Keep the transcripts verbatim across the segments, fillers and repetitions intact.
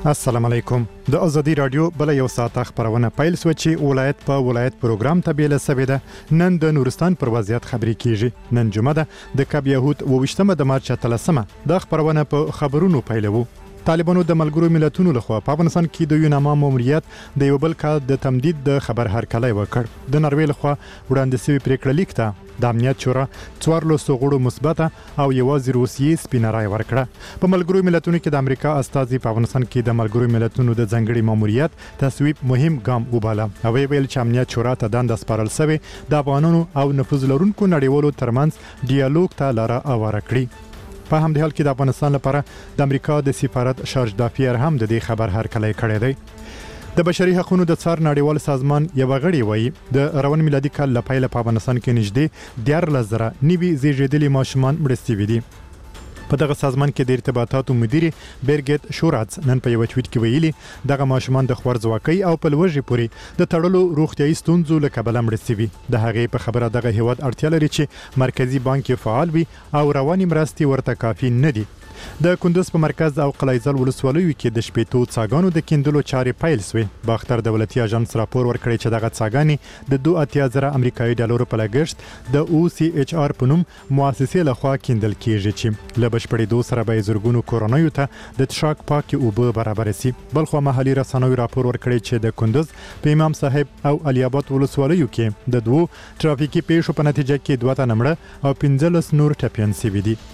السلام علیکم. د ازادي رادیو بل یو ساعت خبرونه پیل سو چې ولایت په ولایت پروګرام ته بیل سویده. نن د نورستان پر وضعیت خبري کیږي. نن جمعه ده د کب یهود وشتمه د مارچ اتلسمه د خبرونه په خبرونو پیلوو. طالبانو د ملګرو ملتونو لخوا په افغانستان کې د یوناما ماموریت د یو بل کال د تمدید د خبر هرکلی وکړ. د نروې لخوا وړاندې شوی پریکړه لیک ته د امنیت شورا څوارلس غړو مثبته او یوازې روسیې سپینه رای ورکړه. په ملګرو ملتونو کې د امریکا استازي په افغانستان کې د ملګرو ملتونو د ځنګړي ماموریت تصویب مهم ګام وباله. او ویل چې امنیت شورا ته دنده سپارل شوی د افغانانو او نفوذ لرونکو نړیوالو ترمنځ ډیالوګ ته لاره هواره کړي. په همدې حال کې د افغانستان لپاره د امریکا د سفارت شارج دافیر هم د دې خبر هرکلی کړی دی. د بشري حقوقو د څار نړیوال سازمان یو غړي وایي د روان میلادي کال لپاره په افغانستان کې نږدې دیارلس زره نوي زیږیدلي ماشومان مړه شوي دي. په دغه سازمان کې د ارتباطاتو مدیر بیرګټ شوراتس نن په یو ټویټ کې ویلي دغه ماشومان د خورځواکۍ او په لوږې پورې د تړلو روغتیايي ستونزو له کبله مړه شوي. د هغې په خبره دغه هیواد اړتیا لري چې مرکزی بانک فعال وي او رواني مرستې ورته کافي نه دي. د کندوز په مرکز او قلعه‌زل ولسوالیو کې د شپېتو څاګانو د کیندلو چارې پیل شوې. باختر دولتي اژانس راپور ورکړی چې دغه څاګانې د دوه اتیا زره امریکایي ډالرو په لګښت د او سی ایچ آر په نوم مؤسسې لخوا کیندل کیږي چې له بشپړېدو سره به زرګونو کورنیو ته د څښاک پاکې اوبه برابر شي. بلخو محلي رسنیو راپور ورکړی چې د کندوز په امام صاحب او علي آباد ولسوالیو کې د دوه ترافیکي پیښو په نتیجه کې دوه تنه مړه او پنځلس نور ټپیان شوي دي.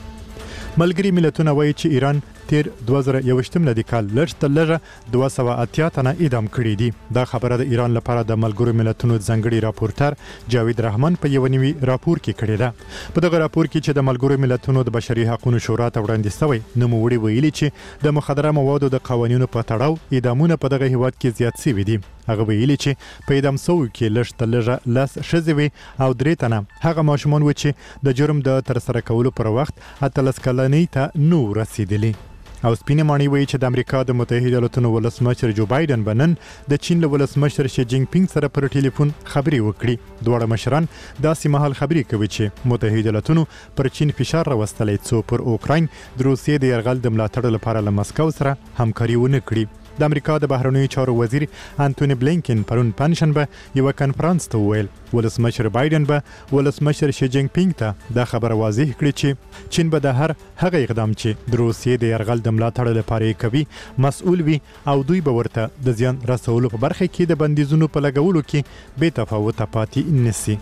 ملګري ملتونه وایي چې ایران تیر دوه زره یوویشتم لدی کال لږ تر لږه دوه سوه اتیا تنه اعدام کړي دي. دا خبره د ایران لپاره د ملګرو ملتونو ځنګړي راپورټر جاوید رحمان په یو نوي راپور کې کړی ده. په دغه راپور کې چې د ملګرو ملتونو د بشري حقوقو شورا ته وړاندې شوی نو وړي ویلي چې د مخدره موادو د قوانینو په تړاو اعدامونه په دغه هیواد کې زیات شوي دي. هغه ویلي چې په اعدام شوو کې لږ تر لږه لس ښځې وي او درې تنه هغه ماشومان و چې د جرم د ترسره کولو پر وخت اتلس کلنۍ ته نو رسیدلي. او سپینې ماڼۍ وایي چې د امریکا د متحده ایالاتونو ولسمشر جو بایدن به نن د چین له ولسمشر شي جینګ پینګ سره پر ټلیفون خبرې وکړي. دواړه مشران داسې مهال خبرې کوي چې متحده ایالاتونو پر چین فشار راوستلی څو پر اوکراین د روسیې د یرغل د ملاتړ لپاره له مسکو سره همکاري ونه کړي. د امریکا د بهرنیو چارو وزیر انټونی بلینکن پرون پنځشنبه یو کانفرنس ته ویل ولسمشر بایدن به ولسمشر شي جینګ پینګ ته دا خبره واضح کړي چې چین به د هر هغه اقدام چې د روسیې د یرغل د ملاتړ لپاره کوي مسؤل وي او دوی به ورته د زیان رسولو په برخه کې د بندیزونو په لګولو کې بې تفاوته پاتې نشي.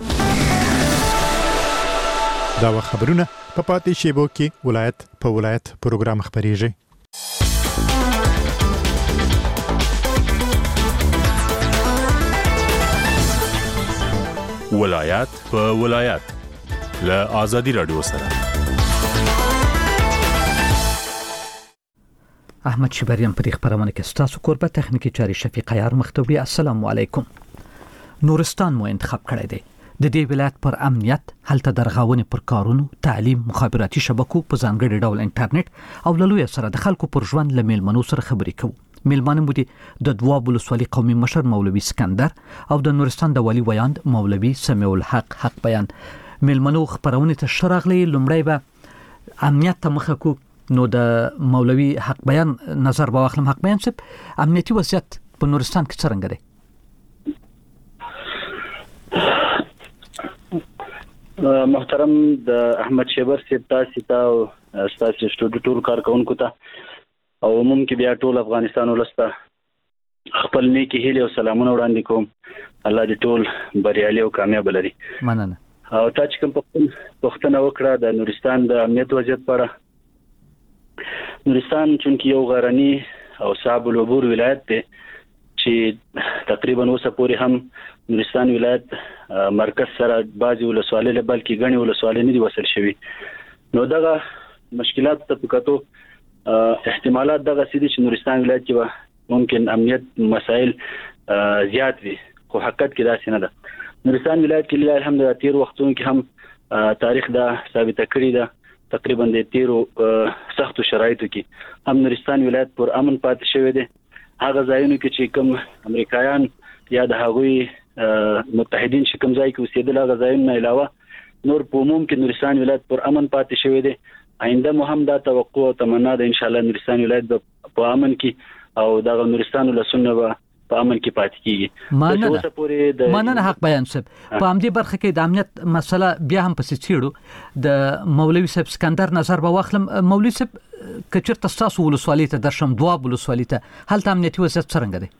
دا خبرونه په پاتې شیبو کې ولایت په ولایت پروګرام خبريږي. ولایت په ولایت له آزادي رادیو سره احمد شبریان په دې خبرونه کې ستاسو کوربه تخنیکی چاري شفیق عیار مختوبي. السلام علیکم. نورستان مو انتخاب کړی دی. د دې ولایت پر امنیت هلته درغاونې پر کارونو تعلیم مخابراتي شبکو په ځانګړي ډول انټرنیټ او لوی سره د خلکو پر ژوند له میلمنو سره خبرې کوو. میلمانه مو دي د دواب ولسوالي قومي مشر مولوي اسکندر او د نورستان د والی ویاند مولوي سمیع الحق حق بیان. میلمنو خبرونه ته شراغلي لومړی به امنیت ته مخه کو نو د مولوي حق بیان نظر به واخلم. حق بیان صاحب امنیتي وضعیت په نورستان کې څنګه دی؟ محترم د احمد شبر صاحب تاسو ته تاسو سټوډیو ټول کارکونکو ته او عموم کې بیا ټول افغانستان ولسته خپل نیکی هیله او سلامونه وړاندې کوم. الله دې ټول بریالي او کامیاب لري. مننه. او تاسو کوم پښتنه وکړه د نورستان د امنیت وضعیت لپاره. نورستان چونکی یو غرنی او صعب العبور ولایت دی چې تقریبا اوسه پورې هم نورستان ولایت مرکز سره بعضی ولسوالۍ له بلکې غني ولسوالۍ نه دي وصل شوي. نو دغه مشکلات ته پکاتو احتمالات دغه سړي چې نورستان ولایت کې ممکن امنیت مسائل زیات وي خو حقیقت کې دا څنګه ده. نورستان ولایت کې الحمدلله تیر وختونو کې هم تاریخ دا ثابت کړی ده تقریبا د تیرو سختو شرایطو کې هم نورستان ولایت پر امن پاتې شوی دی. هغه ځایونو کې چې کوم امریکایان یا د هغوی متحدین چې کوم ځای کې اوسېدل هغه ځایونه علاوه نور په عموم کې نورستان ولایت پر امن پاتې شوی دی. آینده مو هم دا توقع او تمنا ده ان شاء الله نورستان ولایت په امن کې او د نورستان ولسونه به په امن کې پاتې کیږي. مننه مننه حق بیان صاحب. په همدې برخه کې د امنیت مسله بیا هم پسې چیړو د مولوي صاحب اسکندر نظر به واخلم. مولوي صاحب کچرته تاسو ولسوالۍ ته درشم دوه ولسوالۍ ته هلته امنیتي وضعیت څنګه دی؟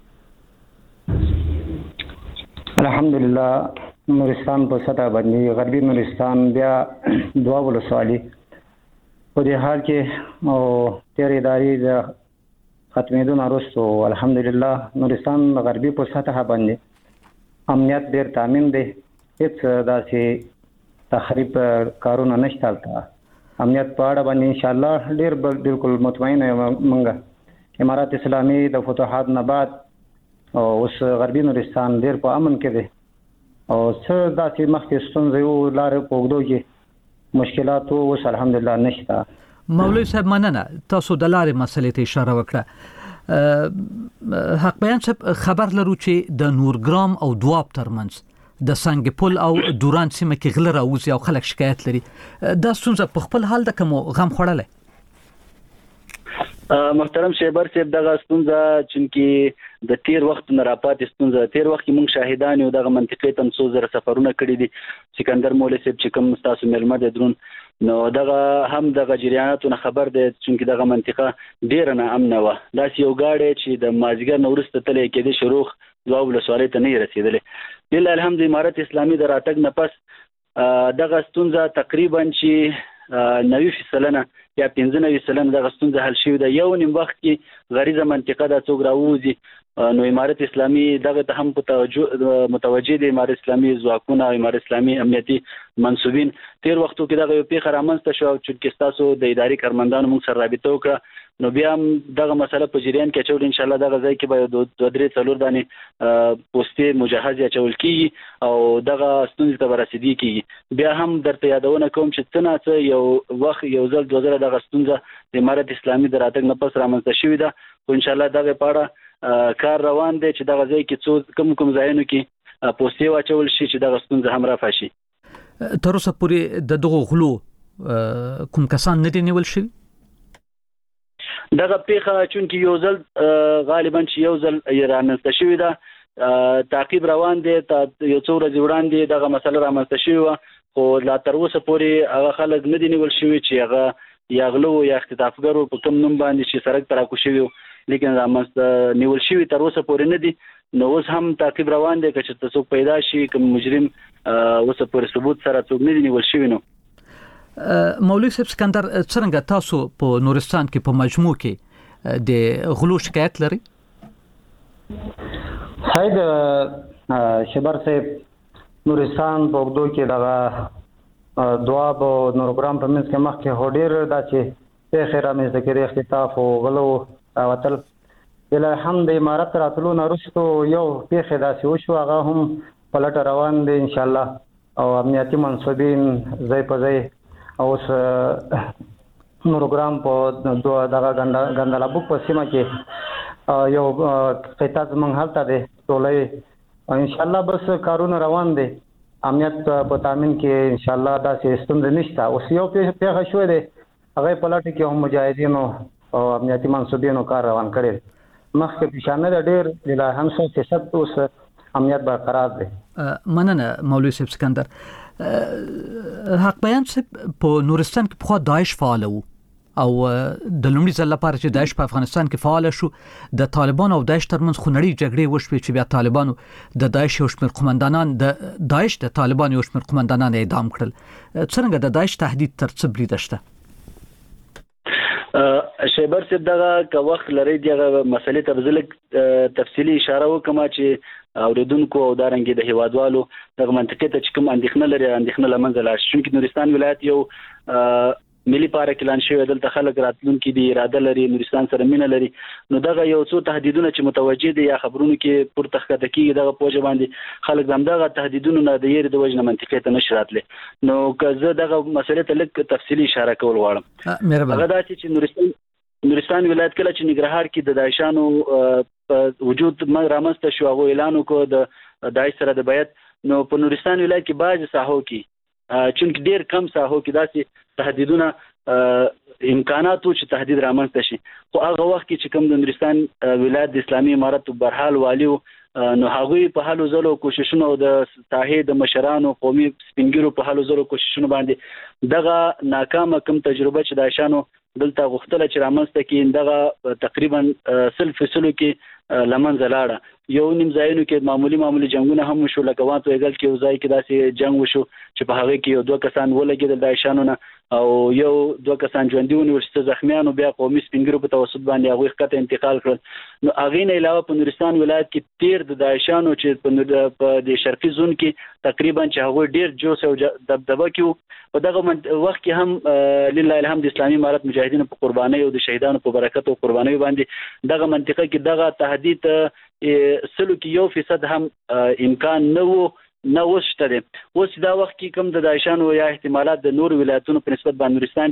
الحمدلله نورستان په سطح باندې غربي نورستان بیا دوه ولسوالۍ په دې حال کې او تیر اداري د ختمېدون وروسته الحمدلله نورستان غربي په سطح باندې امنیت ډېر تامین دی. هیڅ داسې تخریب کارونه نشته. امنیت په اړه باندې ان شاء الله ډېر بالکل مطمئن یم. موږ امارات اسلامي د فتوحات نه بعد او اوس غربي نورستان ډېر په امن کې دی او څه داسې مخکې ستونزې وو لارې په اوږدو کې مشکلات وو، اوس الحمدلله نشته. مولوي صاحب مننه. تاسو د لارې مسلې ته اشاره وکړه. حق بیان صاحب خبر لرو چې د نورګرام او دواب ترمنځ د سنگ پل او دوران سیمه کې غله راوځي او خلک شکایت لري. دا ستونزه په خپل حال د کوم غم خوړلې؟ محترم شیبر صاحب دغه ستونزه چې د تیر وخت نه راپاتې ستونزه تیر وخت کې موږ شاهدان یو دغه منطقې تم څو زره سفرونه کړي دي. سکندر مولوي صاحب چې کوم تاسو ملمه د درون نو دغه هم دغه جریاناتو نه خبر دی چې دغه منطقه ډیر نه امن و. دا یو گاډي چې د مازیګر نورسته تلې کې د شروخ دوه ولسوالۍ ته نه رسیدلې. بل الحمد امارت اسلامي د راتګ نه پس دغه ستونزه تقریبا چې نوي فیصله یا پنځه نوي سلنه دغه ستونزه حل شوې ده. یو نیم وخت کې غریزه منطقه د څوک راوځي نو امارت اسلامي دغه ته هم په متوجه دي. امارت اسلامي ځواکونه او امارت اسلامي امنیتي منسوبین تیر وختو کې دغه یو پیښه رامنځته شو چې تاسو د اداري کارمندانو موږ سره رابطه وکړه نو بیا هم دغه مسله په جریان کې چول ان شاء الله دغه ځای کې به دوه درې څلور دانې پوسټې مجهز یا چول کیږي او دغه ستونزې ته رسیدي کیږي. بیا هم درته یادونه کوم چې څنګه یو وخت یو ځل دوه ځله دغه ستونزه د امارت اسلامي د راتګ نه پس رامنځته شوې ده او ان شاء الله دغه پاړه کار روان دی چې دغه ځای کې څو کوم کوم ځایونو کې پوسټې واچول شي چې دغه ستونزه هم رافاشي. تر اوسه پورې د دغه غلو کوم کسان نه دي نیول شوي؟ دغه پیښه چونکی یو ځل غالبا چې یو ځل رامنځته شوې ده تعقیب روان دی. یو څو ورځې وړاندې دغه مسله رامنځته شوې وه خو لا تر اوسه پورې هغه خلک نه دي نیول شوي چې هغه یا غلو یا اختطافګرو په کوم نوم باندې چې سړک ته راکوشي وي لیکن رامنځته نیول شوي تر اوسه پورې نه دي. نو اوس هم تعقیب روان دی که چې څوک پیدا شي کوم مجرم اوسه پورې ثبوت سره څوک نه دي نیول شوي. نو مولوي صاحب اسکندر څنګه تاسو په نورستان کې په مجموع کې د غلو شکایت لري؟ شاید شبر صاحب نورستان په وګړو کې دغه دواب او نورګرام په منځ کې مخکې هډیر دا چې په خیره مې ذکر اختطاف او غلو راوتل. بل الحمد امارت راتلو نه وروسته یو پیښه داسې وشو هغه هم پلټ روان دی ان شاء الله او امنیتي منسوبین ځای په ځای اوس نورګرام په دوه دغه ګندلابوک په سیمه کې یو قطعه زمونږ هلته دی ټولې ان شاء الله بس کارونه روان دي. امنیت په تامین کې ان شاء الله داسې ستونزې نشته. اوس یو پیښه شوې ده هغه په لټه کې هم مجاهدینو او امنیتي منسوبینو کار روان کړی. مخکې پېښانه د ډېر لا هم څو فیصد اوس امنیت برقرار دی. مننه مولوي صاحب اسکندر. حق بیان صاحب په نورستان کې خو داعش فعال وو او د لومړي ځل لپاره چې داعش په افغانستان کې فعال شو د طالبان او داعش ترمنځ خونړۍ جګړې وشوې چې بیا طالبانو د داعش یو شمېر قومندانان د داعش د طالبان یو شمېر قومندانان اعدام کړل. څنګه د داعش تهدید تر څه بریده شته؟ شیبر صاحب دغه که وخت لري دغه مسلې ته بزلک تفصیلی اشاره وکم چې اوریدونکو او دارنګي د هیوادوالو دغه منطقې ته چې کوم اندېښنه لري اندېښنه لمنځه لاړ شي چې نورستان ولایت یو ملي پارک اعلان شوی دلته خلک راتلونکي دي اراده لري نورستان سره مینه لري نو دغه یو څو تهدیدونه چې متوجه دي یا خبرونه کې پورته ښکته کیږي دغه پوجا باندې خلک دغه تهدیدونه نه د یری د وجنه منطقې ته نشراتله نو که زه دغه مسلې ته لږ تفصیلی اشاره کول غواړم. هغه دا چې نورستان نورستان ولایت کله چې نګرهار کې د داعشانو وجود رامنځته شو هغه اعلان وکړ د داعش سره د بیعت نو په نورستان ولایت کې بعض ساحو کې چونکه ډیر کم ساحو کې داسې تهدیدونه امکاناتو چې تهدید رامنځته شي. خو هغه وخت کې چې کوم د نورستان ولایت د اسلامي امارت برحال والیو نو هغه په هلو زلو کوششونو د ساحې د مشرانو قومي سپینګیرو په هلو زلو کوششونو باندې دغه ناکامه کوم تجربه چې د شانو دلته غوښتل چې رامنځته کې دغه تقریبا سل فیصلو کې لمنځه لاړه. یو نیم ځایونو کې معمولی معمولی جنگونه هم شو، لکه وانتو ایګل کې یو ځای کې داسې جنگ وشو چې په هغه کې یو دوه کسان ولګېدل د شانو نه او یو دوه کسان ژوندي ونیول چې زخمیانو بیا قومي سپینګیرو په توسط باندې هغوی ښکته انتقال کړل. نو هغې نه علاوه په نورستان ولایت کې تیر د داعشانو چې په د شرقي زون کې تقریبا چې هغوی ډیر جوش او دبدبه کې وو. په دغه وخت کې هم لله الحمد اسلامي امارت مجاهدینو په قربانۍ او د شهیدانو په برکت او قربانۍ باندې دغه منطقه کې دغه تهدید سلو کې یو فیصد هم امکان نه وو نه وشته دي. اوس دا وخت کې کوم د داعشانو یا احتمالات د نور ولایتونو په نسبت باندې نورستان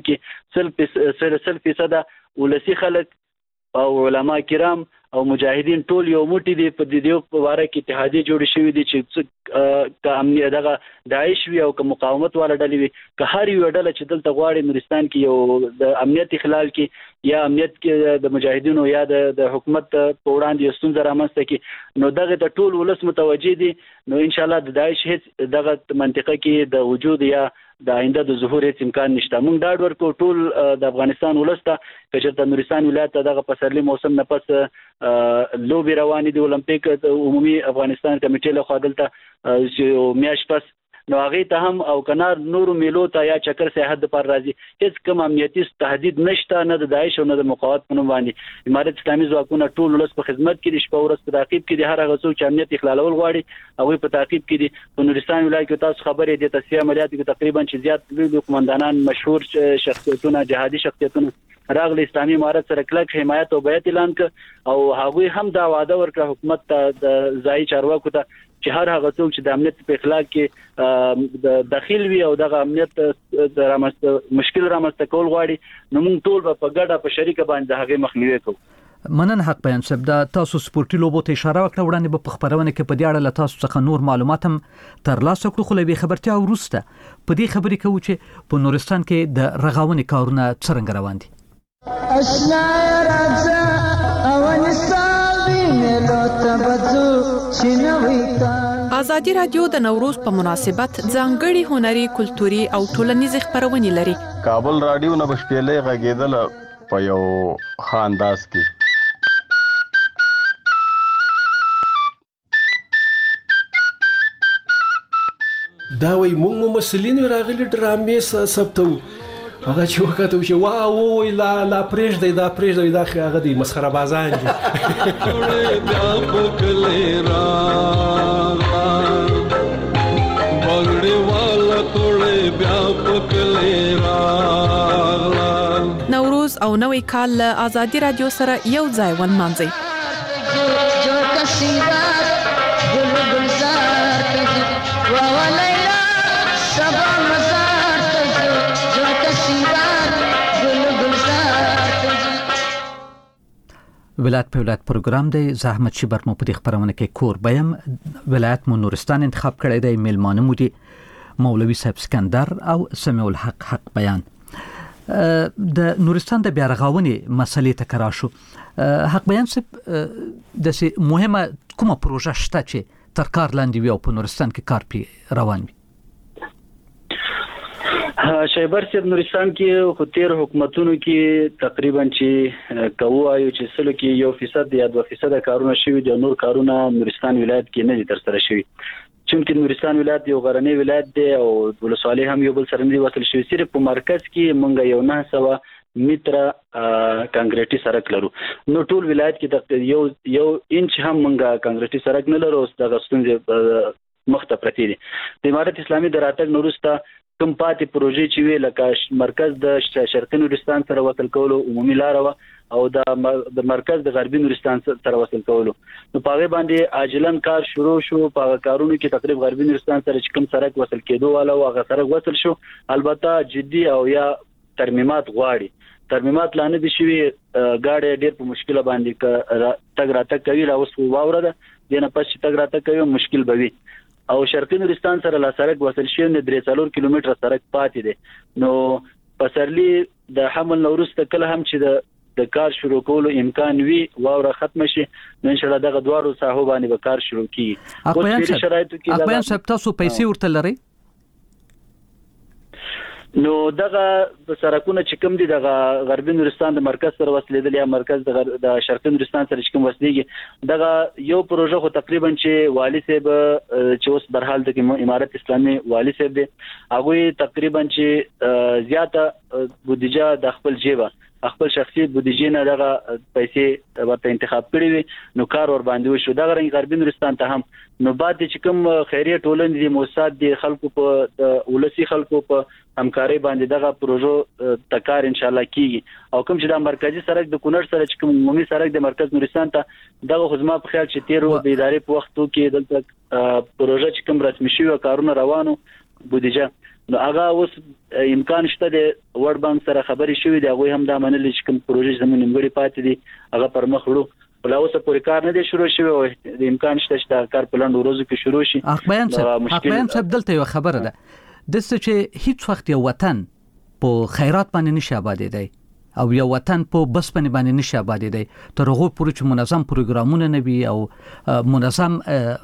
کې سل سل فیصد ولسی خلک او علما کرام او مجاهدین ټول یو موټی دي. په دې په واره کې اتحادیه جوړ شوې دي چې که امنیت دغه داعش وي او که مقاومت والا ډلې وي، که هر یو ډله چې دلته غواړي نورستان کې یو د امنیت اخلال کې یا امنیت کې د مجاهدینو یا د حکومت په وړاندې یو ستونزه رامنځته کړي، نو دغه ته ټول ولس متوجه دي. نو ان شاء الله د داعش هیڅ دغه منطقه کې د وجود یا د آینده د ظهور هیڅ امکان نشته. موږ ډاډ ورکو ټول د افغانستان ولس ته چې چېرته نورستان ولایت ته دغه پسرلي موسم نه پس لوبې روانې دي، اولمپیک عمومي افغانستان کمیټې لخوا دلته چې میاشت پس نو هغې ته هم او کنار نورو میلو ته یا چکر سیاحت دپاره راځي. هیڅ کوم امنیتي تهدید نشته، نه د داعش او نه د مقاومت په نوم باندې. امارت اسلامي ځواکونه ټول ولس په خدمت کې دي، شپه ورځ په تعقیب کې دي. هر هغه څوک چې امنیت اخلالول غواړي هغوی په تعقیب کې دي. په نورستان ولایت کې تاسو خبرې دي تصفیه عملیاتو کې تقریبا چې زیات لوی قومندانان مشهور شخصیتونه جهادي شخصیتونه راغلي اسلامي امارت سره کلک حمایت او بیعت اعلان کړ او هغوی هم دا وعده ورکړه حکومت ته د ځایي چارواکو ته چې هر هغه څوک چې د امنیت په اخلاق کې د داخل وي او دغه امنیت د رامنځته مشکل رامنځته کول غواړي، نو موږ ټول په ګډه په شریکه باندې د هغې مخنیوی کوو. منن حق بیان صاحب، دا تاسو سپورتي لوبو ته اشاره وکړه، وړاندې به په خبرونه کې په دې اړه له تاسو څخه نور معلومات هم ترلاسه کړو. خو له دې خبرتیا وروسته په دې خبرې کوو چې په نورستان کې د رغونې کارونه څرنګه روان دي. ازادي رادیو د نوروز په مناسبت ځانګړي هنري کلتوري او ټولنیز خبرونه لري. کابل رادیو نه بشپېلې غږیدل په یو خانداس کې. دا وای موږ مسلین راغلي ډرامې ثبتو هغه چې وکړو چې واو لا لا پرېږ دی دا پرېږ دی دا هغه دی مسخره بازان دي. بیا پکلې را بغړې والا ټوله بیا پکلې را. نوروز او نوې کال له ازادي رادیو سره یو ځای ونمانځي. جو کسیدات ګل ګلزار ته وولیلا سبا مزار ته جو کسیدات ګل ګلزار ته. ولایت په ولایت پروګرام دی. زحمت شي برمو په دې خبرونه کې کور بیم ولایت مو نورستان انتخاب کړی دی. میلمانه مو دي مولوي صاحب اسکندر او سمیع الحق حق بیان. د نورستان د بیا رغونې مسلې ته کراشو. حق بیان صاحب د مهمه کومه پروژه شته چې تر کار لاندې وي او په نورستان کې کار پی روان وي؟ شایبر صاحب نورستان کې خو تیر حکومتونو کې تقریبا چې کوو آیو چې سلو کې یو فیصد یا دوه فیصد کارونه شوي دي، نور کارونه نورستان ولایت کې نه دي ترسره شوي. چونکه نورستان ولایت یو غرنی ولایت دی او ولسوالۍ هم یو بل سره نه دي وصل شوي. صرف په مرکز کې مونږ یو نه سوه متره کانکریټي سړک لرو. نو ټول ولایت کې یو یو انچ هم مونږ کانکریټي سړک نه لرو. اوس دغه ستونزې مخ ته پرتې دي. د امارت اسلامي د راتګ نه وروسته کوم پاتې پروژې چې وي لکه مرکز د شرقي نورستان سره وصل کولو عمومي لاره وه او د مرکز د غربي نورستان سره وصل کولو، نو په هغې باندې عاجلاً کار شروع شو. په هغه کارونو کې تقریبا غربي نورستان سره چې کوم سړک وصل کېدو والا و هغه سړک وصل شو. البته جدي او یا ترمیمات غواړي. ترمیمات لا نه دي شوي. ګاډی ډېر په مشکله باندې تګ راتګ کوي. لا اوس واوره ده، دې نه پس چې تګ راتګ کوي مشکل به وي. او شرقي نورستان سره لا سړک وصل شوی نه درې څلور کیلومتره سړک پاتې دی. نو پسرلی د حمل نورسته کله هم چې د د کار شروع کولو امکان وي واوره ختم شي نو ان شاء الله دغه دوارو صاحب باندې به کار شروع کیږي اوس په شرایطو کې اخبار صاحب تاسو پیسې ورته لري نو دغه سرکونه چې کوم دي دغه غربي نورستان د مرکز سره وصلېدل یا مرکز د شرقي نورستان سره چې کوم وصلېږي دغه یو پروژه خو تقریبا چې والی صاحب چې اوس برحال د امارت اسلامي والی صاحب دی هغه تقریبا چې زیاته بودیجه د خپل جیبه خپل شخصي بودیجه نه دغه پیسې ورته انتخاب کړی وي نو کار ور باندې وشو دغه رنګ غربي نورستان ته هم نو بعد چې کوم خیریه ټولنې دي موساد دي خلکو په ولسی خلکو په همکاري باندې دغه پروژه تکار ان شاء الله کیږي او کوم چې د مرکزی سړک د کونړ سره چې کوم عمومي سړک د مرکز نورستان ته دغه خدمات په خیال چې تیرو د ادارې په وختو کې دلته پروژه چې کوم رسمي شوی کارونه روانو بودیجه نو هغه اوس امکان شته د ورډ بانک سره خبري شوې دی هغه هم دا منل چې کوم پروژې زموږ نیمګړی پاتې دي هغه پر مخ وړو ولا اوس پورې کار نه دی شروع شوی او د امکان شته چې کار په لاندې ورځو کې شروع شي اخبار صاحب اخبار صاحب دلته یو خبره ده د څه چې هیڅ وخت یو وطن په خیرات باندې نشي آبادیدای او یو وطن په بس باندې نشي آبادیدای تر هغه پورې چې منظم پروګرامونه نه وي او منظم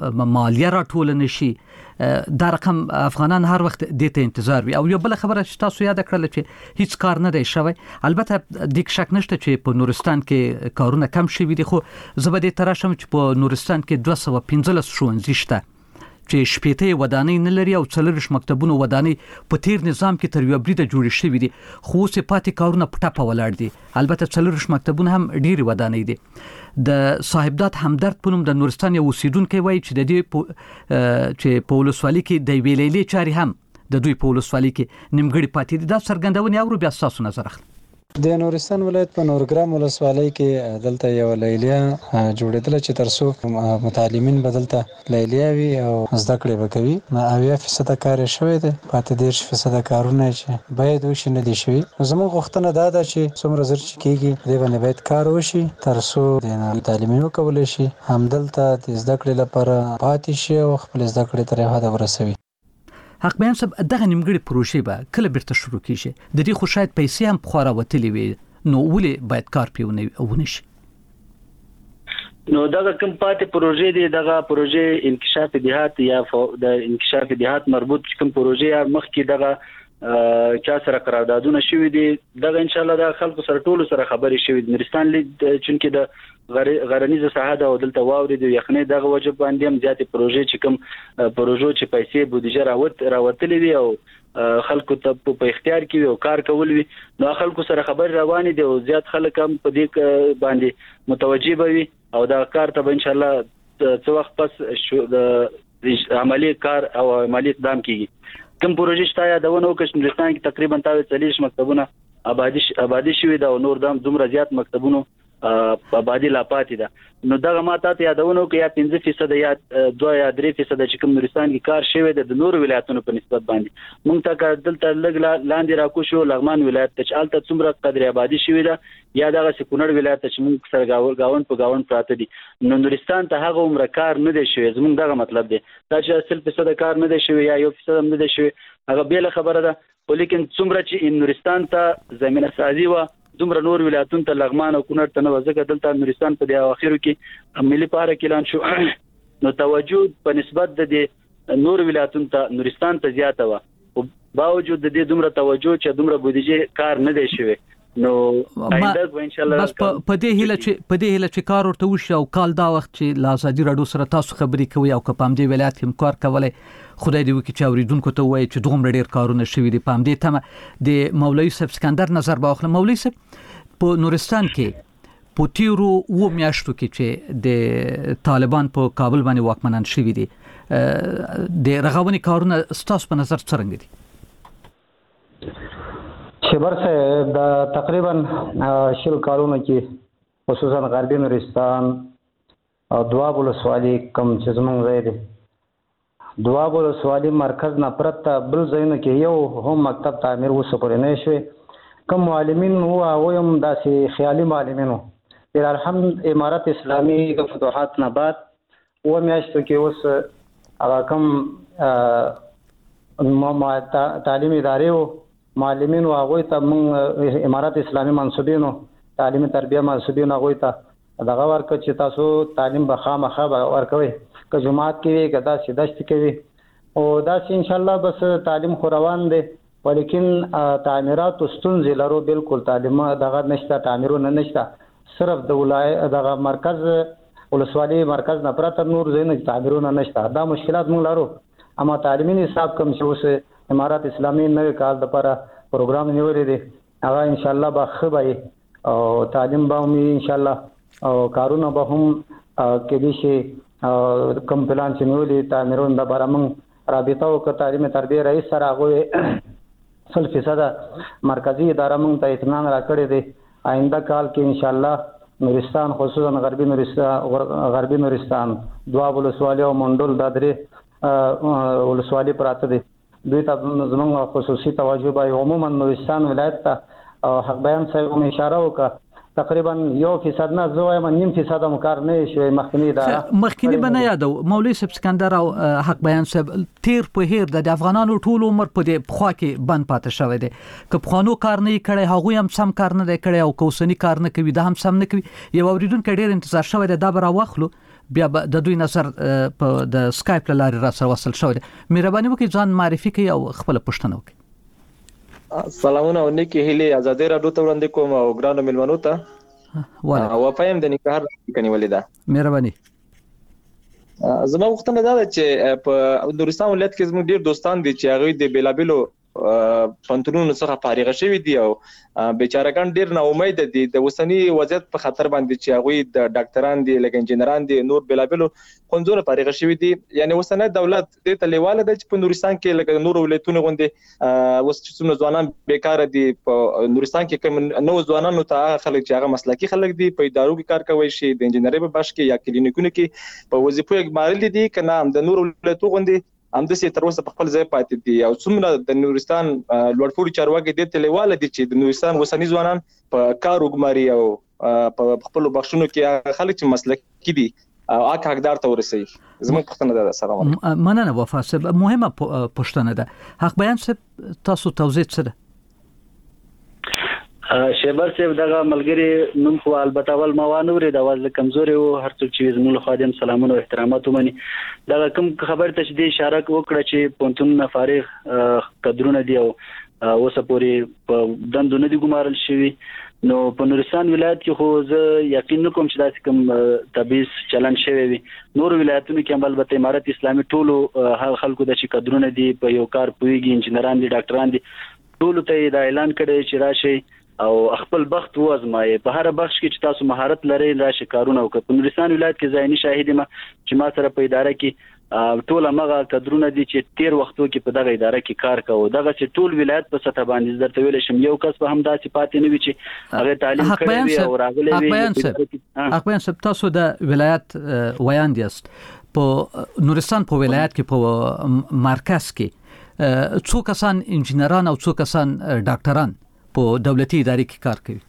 مالیه راټول نشي دا رقم افغانان هر وخت د ته انتظار وي او یو بل خبره چې تاسو یاد کړل چې هیڅ کار نه دی شوی البته د شک نشته چې په نورستان کې کارونه کم شوي دي خو زبده تراشم چې په نورستان کې دوه سوه پنځلس ښوونځي شته چې شپېته ودانۍ نه لري او څلورش مکتبونو ودانۍ په تیر نظام کې تر یو بریده جوړ شوي دي خو څه پاتې کارونه پټه ولاړ دي البته څلورش مکتبونه هم ډېری ودانۍ دي د صاحبداد همدرد په نوم د نورستان یو اوسیدونکو وایي چې د دې چې په ولسوالۍ کې د ویلېلې چاري هم د دوی په ولسوالۍ کې نیمګړی پاتې دي دا څرګندونه او بیا تاسو نظر اخلي د نورستان ولایت په نورګرام ولسوالۍ کې دلته یو لیلیه جوړېدل چې ترڅو متعلمین بدلته لیلیه وي او زده کړې وکوي اویا فیصد کار شوی دی پاتې دیرش فیصد کارونه چې باید وشي نه دي شوي زموږ غوښتنه دا ده چې څومره زر چې کېږي دې باندې باید کار وشي ترڅو د متعلمین وکول شي همدلته د زده کړې لپاره پاتې شي او خپل زده کړې تر هغه ورسوي حق بیان صاحب دغه نیمګړي پروژې به کله بیرته شروع کیږي د دې خو شاید پیسې هم خورا وتلې وي نو ولې باید کار پیونه ونشي نو دغه کوم پاتې پروژې دي دغه پروژې انکشاف دیهات یا د انکشاف دیهات مربوط کوم پروژې مخکې دغه چا سره قراردادونه شوي دي دغه ان شاء الله د خلکو سره ټول سره خبرې شوي دي نورستان چونکې د غرنیزه ساحه او دلته واوري د یخنۍ دغه وجب باندې هم زیاتې پروژې چې کوم پروژو چې پیسې بودیجه راوت راوتلې وي او خلکو ته په اختیار کې او کار کول وي نو خلکو سره خبر روانې دي او زیات خلک هم په دې باندې متوجه وي او دا کار ته ان شاء الله څو وخت پس د عملی کار او عملی اقدام کیږي کوم پروژې شته یادونه وکړم نورستان کې تقریبا تاوي څلور مکتبونه آبادی آبادی شوي دا او نور دام دومره زیات مکتبونه آبادی لا پاتې ده نو دغه ماته ته یادونه کوي یا پنځه فیصد یا دوه یا درې فیصد چې کوم نورستان کې کار شوی د نور ولایتونو په نسبت باندې مونږ ته دلته لګ لاندې راکو شو لغمان ولایت ته چالت څومره قدر آبادی شوی ده یا دغه کونړ ولایت چې مونږ سره گاون په گاون پراته دي نو نورستان ته هغه عمر کار نه دی شوی زمونږ دغه مطلب دی دا چې اصل فیصد کار نه دی شوی یا یو فیصد هم نه دی شوی هغه بیل خبره ده ولیکن څومره چې نورستان ته زمينه سازي و دومره نور ولایتونو ته لغمان او کونړ ته نه وځي دلته نورستان په د اخیرو کې ملي پارک اعلان شو نو توجه په نسبت د نور ولایتونو ته نورستان ته زیاته و او باوجود د دې دومره توجه چې دومره بودیجه کار نه دی شوی نو آینده ان شاء الله بس په دې هله چې په دې هله چې کار ورته وشي او کال دا وخت چې لازادي راډیو سره تاسو خبرې کوي او کپام دی ولایت هم کار کولای خدای دې وکړي چې اوریدونکو ته وایي چې دومره ډیر کارونه شوي دي پام دې ته د مولوی صاحب سکندر نظر باخله مولوی صاحب په نورستان کې په تیرو و میاشتو کې چې د طالبان په کابل باندې واکمنان شوي دي د رغونې کارونه ستاسو په نظر څنګه دي شبر صاحب دا تقریبا شل کارونه کې خصوصا غربي نورستان او دواب ولسوالۍ کم چې زمونږ ځای دی دواب ولسوالۍ مرکز نه پرته بل ځایونه کې یو هم مکتب تعمیر وسو پرې نه شوی کوم معلمین هو او هم داسې خیالي معلمینو پر الحمد امارت اسلامي د فتوحات نه بعد و میاشتو کې اوس هغه کوم تعلیم ادارې او معلمین او هغه ته موږ امارات اسلامي منصوبینو تعلیم تربیه منصوبینو هغه ته دغه ورکه چې تاسو تعلیم به خامخا ورکوي که جماعت کې کدا سیداشت کوي او دا چې ان شاء الله بس تعلیم خو روان دي ولیکن تعمیرات ستونزې لرو بالکل تعلیم دغه نشته تعمیرونه نشته صرف د ولایت دغه مرکز ولسوالي مرکز نه پرته نور زین تعمیرونه نشته دا مشکلات موږ لرو اما تعلیمي نصاب کوم چې اوس امارات اسلامي نوې کال د لپاره پروګرام نیولې دي هغه ان شاء الله به خبري او تعلیم به هم ان شاء الله او کارونه به هم کې دي چې کوم پلان چې نیولې تعمیرونه د لپاره موږ رابطه او تعلیم تربیه رئیس سره هغه سل فیصد مرکزی اداره موږ ته اطمینان راکړی دی آینده کال کې ان شاء الله نورستان خصوصا غربي نورستان غربي نورستان دوا ولسوالۍ او منډول د درې ولسوالۍ پراته دي دوی ته زموږ خصوصي توجه به عموما نورستان ولایت ته حق بیان صاحب هم اشاره وکړه تقریبا یو فیصد نه زه وایم نیم فیصد هم کار نه شوی مخکنی اداره مخکنی بنه یادو مولوی صاحب سکندر او حق بیان صاحب تیر په هیر د افغانانو ټول عمر په دې خوا کې بند پاتې شوی دی که پخوانو کار نه کړي هغه هم سم کار نه کړي او کوسنی کار نه کوي دا هم سم نه کوي یو اوریدونکو ډیر انتظار شوی دی دا به راوخلو بیا د دوی نظر په د اسکایپ لاري را سره وصل شوی دی مهرباني وکړئ ځان معرفي کړئ او خپل پوښتنه وکړئ سلامونه او نیکی هیله ازادي راډیو ته وړاندې کوم او ګرانو ملمنو ته او فایم د نکاح کني ولیدا مهرباني زما وختونه دا چې په نورستان ولایت کې زموږ ډیر دوستان دي چې هغه د بیلابلو پنتونونو څخه فارغ شوی دي او بیچارهګان ډیر نا امید دي د وسنی وضعیت په خطر باندې چې هغه د ډاکټران دي لکه انجنیران دي نور بیلابلو خونځونه فارغ شوی دي یعنی وسنه دولت د تلیواله د په نورستان کې لکه نور ولایتونه غوندي وس چې ځوانان بیکاره دي په نورستان کې کوم نو ځوانانو ته خلک چې هغه مسلکی خلک دي په ادارو کې کار کوي شي د انجنیري په بش کې یا کلینیکونو کې په وظیفو کې مارل دي کنه د نور ولایتو غوندي هم د سي تر اوسه په خپل ځای پاتې دي او څومره د نورستان لوړپوړي چارواکي د تلیواله دي چې د نورستان وسنی ځوانان په کار وګماري او په خپل بخښونو کې خلک چې مسلکی دي او اګه حقدار ته ورسي زموږ پښتنه ده سلام علیکم مننه وفا صاحب مهمه پښتنه ده حق بیان صاحب تاسو توضیح څه ده شیبر صاحب دغه ملګری نوم خو البته ول موانوري د واز کمزوري او هر څوک چې زموږ خادم سلامونه او احترامات ومني دا کوم خبر ته چې اشاره وکړه چې پونتون فارغ قدرونه دی او اوسه پوری په دندونه دي ګمارل شوی نو په نورستان ولایت کې خو زه یقین نکوم چې داسې کوم تبعیض چلن شوی وي نور ولایتونو کې هم البته امارت اسلامي ټولو خلکو د چې قدرونه دي په یو کار پويږي انجنیران دي ډاکټران دي ټولو ته دا اعلان کړی چې راشي او خپل بخت وازمایي په هر بخش کې چې تاسو مهارت لرئ راشي کارونه وکړئ په نورستان ولایت کې ځایني شاهد ما چې ما سره په اداره کې ټول هغه قدرونه دي چې تیر وختو کې په دغه اداره کې کار کوي دغه چې ټول ولایت په سطح باندې درته ویل شم یو کس په هم داسې پاتې نه وي چې هغه تعلیم کړی وي او راغلی وي حق بیان تاسو د ولایت ویاند یاست په نورستان په ولایت کې په مرکز کې څو کسان انجنیران او څو کسان ډاکټران په دولتي ادارې کې کار کوي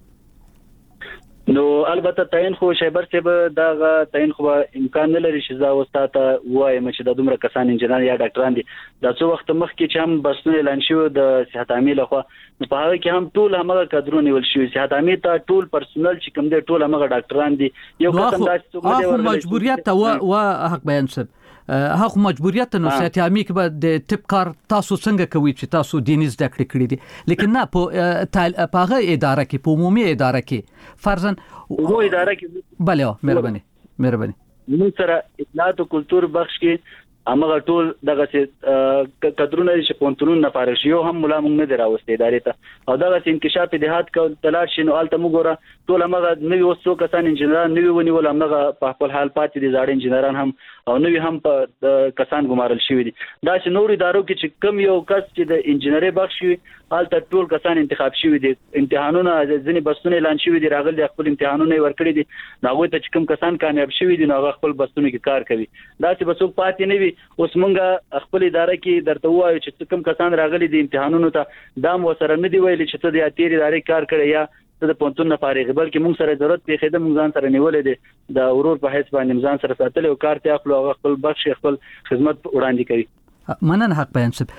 نو البته تعین خو شیبر صاحب دا تعین خو امکان نه لري چې زه واستاته وایم چې د دومره کسان انجنیر یا ډاکټران دي دا څو وخت مخکې چې هم بسونه اعلان شو د صحت عامه لخوا په هغه کې هم ټول هغه کادرونه ول شو صحت عامه ته ټول پرسونل چې کوم دي ټول هغه ډاکټران دي یو قسم دا چې څوک مجبوریت ته و حق بیان صاحب هغه مجبوریت نو صحت عامه کې به د طب کار تاسو څنګه کوي چې تاسو دیني زده کړې کړې دي لیکن نه په په هغه اداره کې په عمومي اداره کې فرضاً وو اداره کې بله مهرباني مهرباني نو سره اطلاعات او کلچر بخش کې امغه ټول دغه چې قدرونه چې پونتونون نه فارغ شي هم مولا موږ نه دراوستي ادارې ته او دغه چې انکشاف دهات کول تلاش شنو الته موږ ګوره ټول امغه نوې وسو کسان انجنیران نوې ونیول امغه په خپل حال پاتې دي زاړه انجنیران هم او نوې هم په کسان ګمارل شوی دي دا چې نور ادارو کې چې کم یو کس چې د انجنیري بخش شي الته ټول کسان انتخاب شوی دي امتحانونه ځنې بسونه اعلان شوی دي راغلي خپل امتحانونه ورکړي دي ناغوي ته چې کم کسان کامیاب شوی دي نو خپل بسونه کې کار کوي دا چې بسوک پاتې نه وي اوس مونږه خپل اداره کې درته وایو چې کوم کسان راغلي دي امتحانونو ته دام وسره نه دی ویلي چې ته د اتیر ادارې کار کړی یا ته د پونتون نه فارغ بلکې مونږ سره ضرورت په خدمت مونږ ځان سره نیولې دي د اورور په هیڅ باندې ځان سره ساتل او کار ته خپل خپل بخش خپل خدمت وړاندې کوي مننه حق بیان صاحب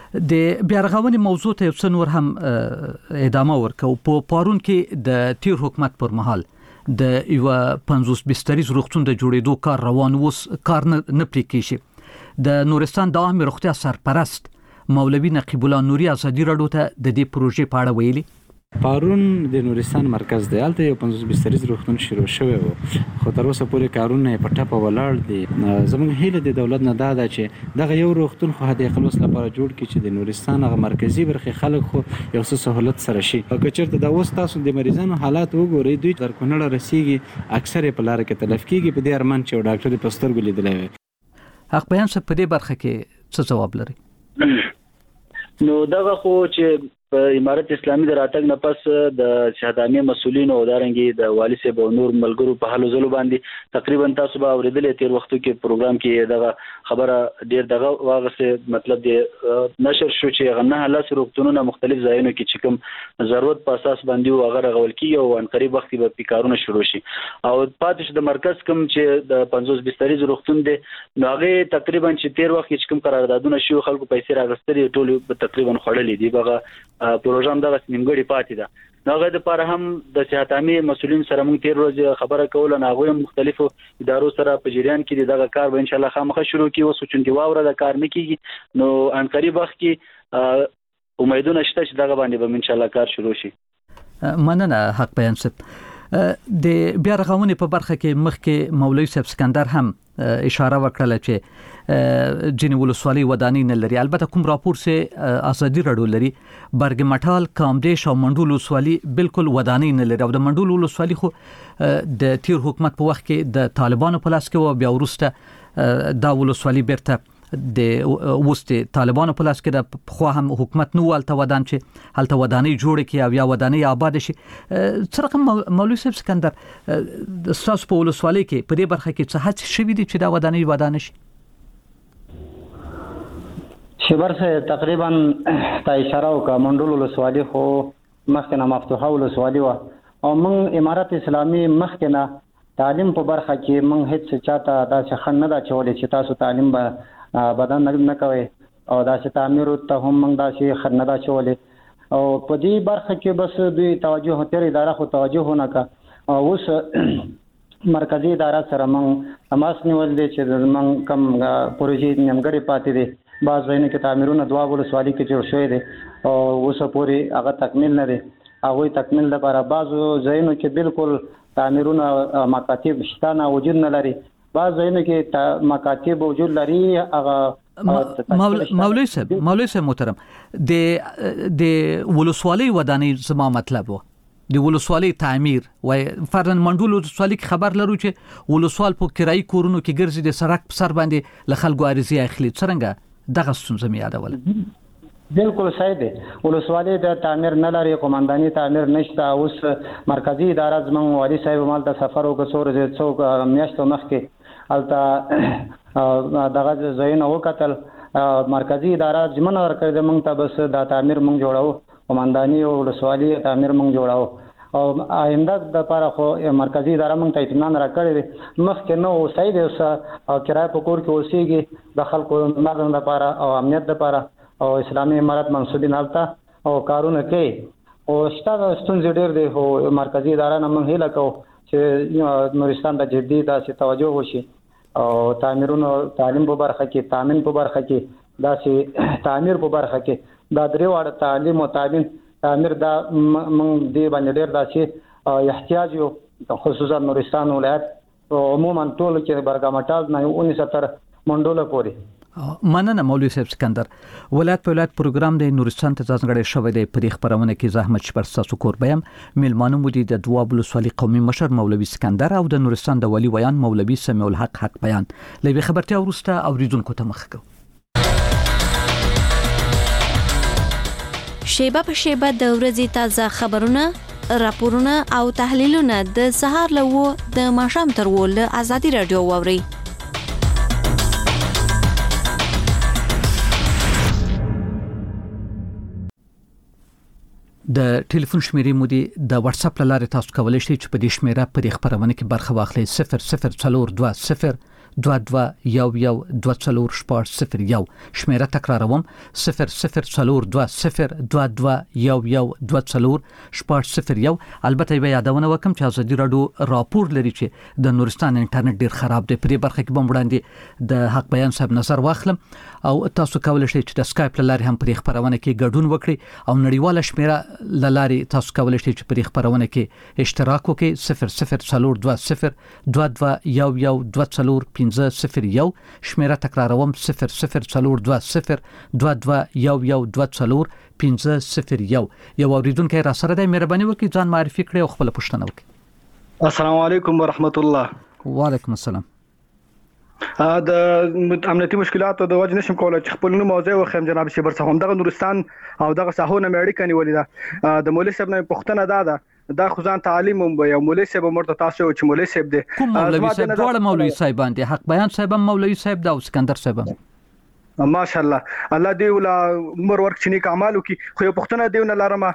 د بیارغونې موضوع ته څو نور هم ادامه ورکو. په پارون کې د تیر حکومت پر مهال د یو پنځوس بستریز روغتون د جوړېدو کار روان اوس کار نه پرې کیږي. د نورستان د عامه روغتیا سرپرست مولوي نقیب الله نوري ازادي راډیو ته د دې پروژې په اړه ویلي. پارون د نورستان مرکز دی، هلته یو پنځوس بستریز روغتون شروع شوی و، خو تر اوسه پورې کارونه په ټپه ولاړ دي. زموږ هیله د دولت نه دا ده چې دغه یو روغتون خو د خلوص لپاره جوړ کړي چې د نورستان هغه مرکزی برخه خلک خو یو څه سہولت سره شي. که چېرته دا اوس تاسو د مریضانو حالات وګورئ، دوی تر کونړه رسیږي، اکثر په لاره کې تلف کیږي. په دې ارمان چې یو ډاکټر په سترګو لیدلی وي. حق بیان صاحب په دې برخه کې څه جواب لري؟ نو دغه خو چې په امارت اسلامي د راتګ نه پس د شهدانې مسولین او دارنګي د والی صاحب او نور ملګرو په حالو زلو باندې تقریبا تاسو به اوریدلې تیر وختو کې پروګرام کې دغه خبره ډیر دغه واغسه مطلب دی نشر شو چې غنه لاس روغتونونه مختلف ځایونو کې چې کوم ضرورت په اساس باندې او هغه غول کیږي او ان قریب وخت به پکارونه شروع شي. او پاتې د مرکز کوم چې د پنځوس بستریز روغتون دی نو هغه تقریبا چې تیر وخت کې کوم قراردادونه شو خلکو پیسې راغستري ټول تقریبا خړلې دي. بغه پروژه دغه نیمګړی پاتې ده. هغه د لپاره هم د صحتامي مسولین سره موږ تیر ورځ خبره کوله، نه غوښم مختلفو ادارو سره په جریان کې دغه کار به ان شاء الله خامخا شروع کیږي. اوس چې واوره د کار نه کیږي نو ان قریب وخت کې امیدونه شته چې دغه باندې به ان شاء الله کار شروع شي. مننه حق بیان صاحب. د بیارغونې په برخه کې مخکې مولوي صاحب سکندر هم اشاره وکړه چې جنې ولسوالۍ ودانۍ نه لري. البته کوم راپور سه ازادي راډیو لري برګ مټال، کامدیش او منډول ولسوالۍ بالکل ودانۍ نه لري. او د منډول ولسوالۍ خو د تیر حکومت په وخت کې د طالبانو په لاس کې و، بیا ورسته دا ولسوالۍ بیرته د وسته طالبانو په لاس کې د خو هم حکومت نو ولته ودان چې هلته ودانۍ جوړ کړي او یا ودانۍ آباد شي. څرګه مولوي صاحب سکندر د تاسو په ولسوالۍ کې په دې برخه کې څه هڅه شوې دي چې دا ودانۍ ودان شي؟ شبر سے تقریبا تا اشاره وکړه منډول ولسوالۍ خو مخکې نه مفتوحه ولسوالۍ و او موږ امارت اسلامي مخکې نه تعلیم په برخه کې موږ هیڅ چاته دا څه نه دا چولې چې تاسو تعلیم به بدن نه کوي او دا چې تعمیر ته هم موږ دا چې خر نه دا چولې او په دې برخه کې بس دوی توجه تر اداره خو توجه نه کا. اوس مرکزی اداره سره موږ تماس نیول دي چې موږ کم پروژې نیمګړې پاتې دي. بعض ځایونه کې تعمیرونه دوا ولسوالۍ کې جوړ شوی دي او اوس پورې هغه تکمیل نه دي. هغه تکمیل لپاره بعض ځایونو کې بالکل تعمیرونه مکاتب شته نه وجود نه لري. بعض ځایونو کې مکاتب وجود لري. هغه مولوي صاحب مولوي صاحب محترم د د ولسوالۍ ودانۍ زما مطلب و د ولسوالۍ تعمیر وای فرضاً منډول ولسوالۍ خبر لرو چې ولسوال په کرایي کورونو کې ګرځي د سړک په سر باندې له خلکو عریضې اخلي. څنګه دغه ستونزه مې یادوله؟ بالکل صحیح دی. ولسوالۍ د تعمیر نه لري، قومنداني تعمیر نشته. اوس مرکزی اداره زموږ والي صاحب مال د سفر وکړ څو څو میاشتو مخکې الته دغه ځایونه وکتل. مرکزی اداره ځمنه ورکړې ده موږ ته، بس دا تعمیر موږ جوړو، قومنداني او ولسوالۍ تعمیر موږ جوړو او آینده د لپاره خو مرکزی اداره موږ ته اطمینان راکړی دی. مخکې نو صحیح دی او کرایه په کور کې اوسېږي د خلکو نظم لپاره او امنیت لپاره او اسلامي امارت منصوبین هلته او کارونه کوي او شته ستونزې ډېر دی. خو مرکزی اداره نه موږ هیله کوو چې نورستان ته جدي داسې توجه وشي او تعمیرونو تعلیم په برخه کې، تامین په برخه کې، داسې تعمیر په برخه کې دا درې واړه تعلیم او تعلیم تعمیر دا موږ دې باندې ډېر داسې احتیاج یو، خصوصا نورستان ولایت او عموما ټول کې برګمټال نه اونیس تر منډول پورې. مننه مولوي صاحب سکندر. ولایت په ولایت پروګرام د نورستان ته ځانګړی شوی دی. په دې خبرونه کې زحمت شپر تاسو کور بیم میلمانو مو دي د دواب ولسوالۍ قومي مشر مولوي سکندر او د نورستان د ولی ویان مولوي سمیع الحق حق بیان. لوي خبرتیا ورسته اوریدونکو ته مخ کو. شیبه په شیبه د ورځې تازه خبرونه، راپورونه او تحلیلونه د سهار له د ماښام تر ول ازادي رادیو ووري. د ټلیفون شمیرې مو دي د واتس اپ لاره تاسو کولای شئ چې په دې شمیره په خبرونه کې برخه واخلئ. صفر صفر څلور دوه صفر دوه دوه یو یو دوه څلور شپږ صفر یو. شمیره تکراروم صفر صفر څلور دوه صفر دوه دوه یو یو دوه څلور شپږ صفر یو. البته به یادونه وکم چې ازادي راډیو راپور لري چې د نورستان انټرنیټ ډیر خراب دی. پرې برخه کې بم وړاندې د حق بیان صاحب نظر واخلم او تاسو کولای شئ چې د سکایپ لاري هم پرې خبرونه کې ګډون وکړي او نړیواله شمیره لاري تاسو کولای شئ چې پرې خبرونه کې اشتراک وکړئ. صفر صفر څلور دوه صفر دوه دوه یو یو دوه څلور پنځه صفر یو. شمیره تکراروم صفر صفر څلور دوه صفر دوه دوه یو یو دوه څلور پنځه صفر یو. یو اوریدونکو را سره د مهرباني وکړئ ځان معرفي کړئ او خپل پوښتنه وکړئ. السلام علیکم ورحمت الله. وعلیکم السلام. د امنیتي مشکلاتو د وجه نشم کولای چې خپل نوم او ځای وخم جناب شیبر صاحب. دغه نورستان او دغه ساحونه مې اړیکه نیولې ده. د مولوی صاحب نه پوښتنه ده ده دا خو ځان تعلیم هم یو مولوی صاحب مرته تاسو چې مولوی صاحب دی. کوم مولوی صاحب؟ ډول مولوی صاحبان دي. حق بیان صاحب هم مولوی صاحب دا او سکندر صاحب هم. ماشاءالله الله دې ولا عمر ورک چې نیک اعمال وکي. خو یو پښتنه دیونه لارمه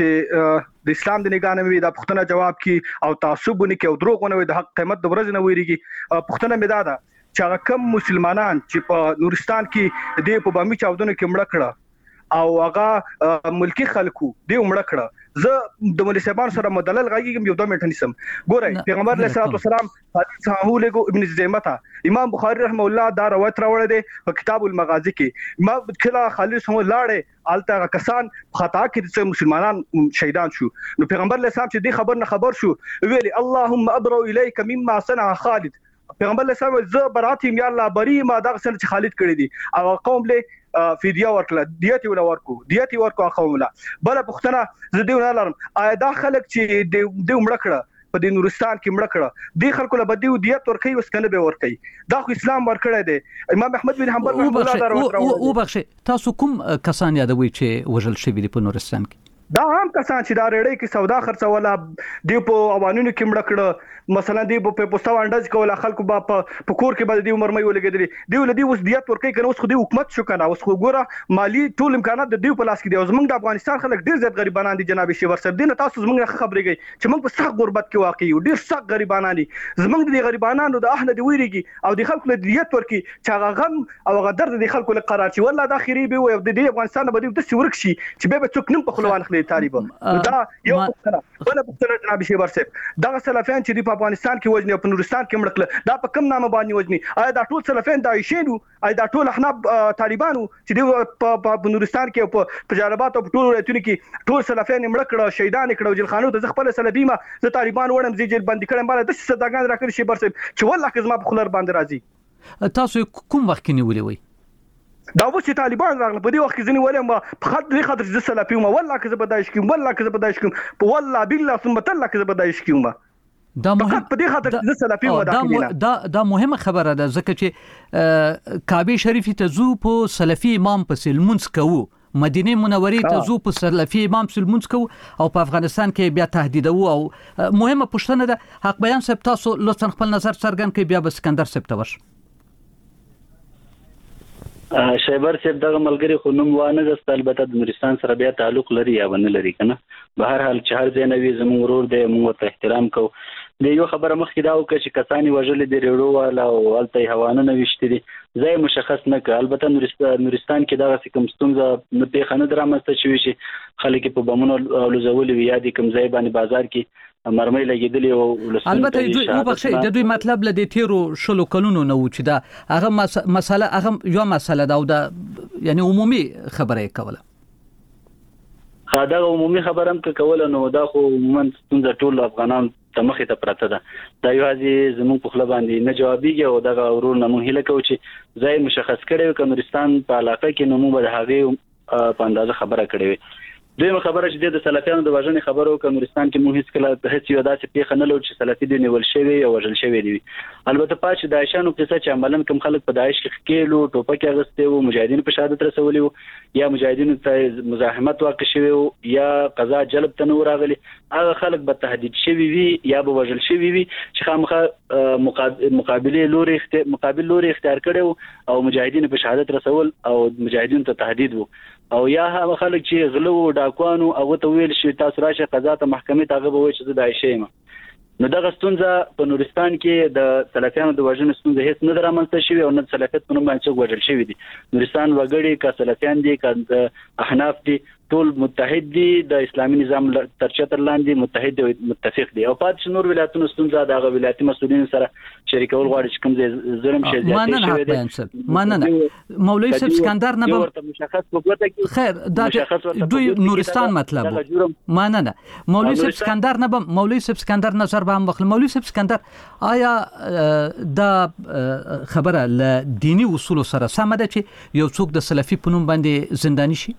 چې د اسلام د نگاه نه وي دا پښتنه جواب کی او تعصبونه کې او دروغونه وي د حق قیمت د ورځ نه ویریږي. پښتنه مې دا ده چې هغه کم مسلمانان چې په نورستان کې د په بامي چاودنو کې مړ کړه او هغه ملکی خلکو دی مړ کړه. زه د مولوی صاحبان سره مدلل غږیږم یو دوه منټه نیسم. ګورئ پیغمبر علیه الصلاه والسلام حدیث صحیح له ابن زیمته امام بخاری رحمه الله دا روایت راوړی دی په کتاب المغازی کې. ما کله خالص هم لاړې الته کسان خطا کې چې مسلمانان شهیدان شو. نو پیغمبر علیه السلام چې دی خبر نه خبر شو ویلي اللهم ابرو الیک مما صنع خالد. پیغمبر علیه السلام زه براتیم یا الله بری ما دا څه چې خالد کړی دی او قوم له فدیه ورکړه دیت ولا ورکو دیت ورکو قوم له بل پښتنه زه دیونه لرم آیا دا خلک چې د مړ کړه په د نورستان کې مړ کړه دی خلکو له بدیو دیت ورکي وسکنه به ورکي. دا خو اسلام ورکړی دی. امام احمد بن حنبل رحمه الله دا او بخښه تاسو کوم کسان یادوي چې وژل شوی دی په نورستان کې؟ دا هم کسان چې دا رېړې کې سودا خرڅوله دی په اوانونو کې مړ کړه. مثلا دی په پوسټا وانډز کوله خلکو با په کور کې باندې دی عمر مې ولګېدلی دی ولدي اوس دیت ورکې کنه اوس خو دی حکومت شو کنه اوس خو ګوره مالی ټول امکانات د دی په لاس کې دی. زمونږ د افغانستان خلک ډیر زیات غریبانان دي جناب شیور صاحب. دینه تاسو زمونږ خبرېږي چې موږ په سخت غربت کې واقع یو ډیر سخت غریبانان دي. زمونږ د غریبانانو د اهله دی ویریږي او د خلکو له دیت ورکې چې هغه غم او هغه درد د خلکو له قرار چې والله دا خیری به وي د افغانستان باندې د سورک شي چې به څوک نم په خلوان خلې طالب. دا یو پښتنه بل پښتنه جناب شیبر صاحب دا سلفیان چې په افغانستان کې وجنی په نورستان کې مړ کړل دا په کم نامه باندې وجنی؟ آیا دا ټول سلفیان دا شینو؟ آیا دا ټول احناب طالبانو چې دی په نورستان کې په جلبات او ټول ولایتونو کې ټول سلفیان مړ کړل شهیدان کړل جلخانو ته خپل سلفي ما زه طالبان وړم زی جیل باندې کړم باندې د صداګان راکړي شیبر صاحب چې والله که زما په خلر باندې راځي. تاسو کوم وخت کې نیولې وي؟ دا و چې طالبان راغله په دې وخت کې ځنی ولې ما په خاطر خاطر چې سلفي ما والله که زه بدایش کوم والله که زه بدایش کوم په والله بالله ثم الله که زه بدایش کوم. دا مهم په دې خاطر چې سلفي و دا دا دا مهمه خبره ده ځکه چې کعبه شریفه ته زو په سلفي امام په سلمونس کوو مدینه منورې ته زو په سلفي امام سلمونس کوو او په افغانستان کې بیا تهدید وو او مهمه پوښتنه ده حق بیان صاحب تاسو لطفا خپل نظر څرګند کړئ بیا به سکندر صاحب ته ورشو. شیبر صاحب دغه ملګری خو نوم وانه غست البته د نورستان سره بیا تعلق لري یا ونه لري کنه. به هر حال چې هر ځای نوی زموږ ورور دی موږ ته احترام کوو. د یو خبره مخکې دا وکړه چې کسانی وژلې د ریړو والا او الته هوانه نوښتې دي ځای مشخص نه کړ. البته نورستان نورستان کې دا کوم ستونزه نه پیښنه درامسته شوی چې خلک په بمونو لوزولې وي یا د کوم ځای باندې بازار کې مرمۍ لګیدلې او البته دوی او بخښي د دوی مطلب ل دې تیرو شلو کلونو نه و چې دا هغه مسله هغه یو مسله دا او دا یعنی عمومي خبره کوله. دا عمومي خبره هم کوله نو دا خو عموما څنګه ټول افغانان ته مخې ته پراته ده. دا یو ځای زموږ په خپل باندې نه جوابيږي او دا ورور نه مونږ هله کوو چې ځای مشخص کړي و نورستان په علاقه کې نو موږ به هغه په اندازه خبره کړې وي. دویمه خبره چې د سلفیانو د وژنې خبرو په نورستان کې موږ هیڅ کله هیڅ یو داسې پیښه نه لرو چې سلفي دی نیول شوی او وژل شوی دی. البته پات چې داعشانو قصه چې عملاً کوم خلک په داعش کې کېلو ټوپک اغستې وو مجاهدین په شهادت رسولي وو یا مجاهدین ته مزاحمت واقع شوی وو یا قضا جلب ته نور راغلي هغه خلک به تهدید شوی وي یا به وژل شوی وي چې خامخا مقابله لوري مقابل لوري اختیار کړو او مجاهدین په شهادت رسول او مجاهدین ته تهدید وو او یا هغه خلک چې غلو ډاکوانو او ته ویل شي تاسو راشه قضا ته محکمې ته هغه وایي چې د داعش یم. نو دغه ستونزه په نورستان کې د سلفیانو د وژنې ستونزه هیڅ نه درامنځته شوې او نه سلفیت په نوم باندې څوک وژل شوی دي. نورستان وګړي کا سلفیان دي کا احناف دي ټول متحد دي د اسلامي نظام تر چتر لاندې متحد او متفق دي. او پاتې نور ولایتونو ستونزه د ولایتي مسؤلینو سره شریکول غواړي چې کوم ځای ظلم شي زیاتې شوی دي. مننه مولوی صاحب اسکندر نه به مشخص وګورئ کې خیر دا دوی نورستان مطلب مننه مولوی صاحب اسکندر نه به مولوی صاحب اسکندر نظر به هم وخل. مولوی صاحب اسکندر آیا دا خبره ل دینی اصول سره سم ده چې یو څوک د سلفي په نوم باندې زندانی شي؟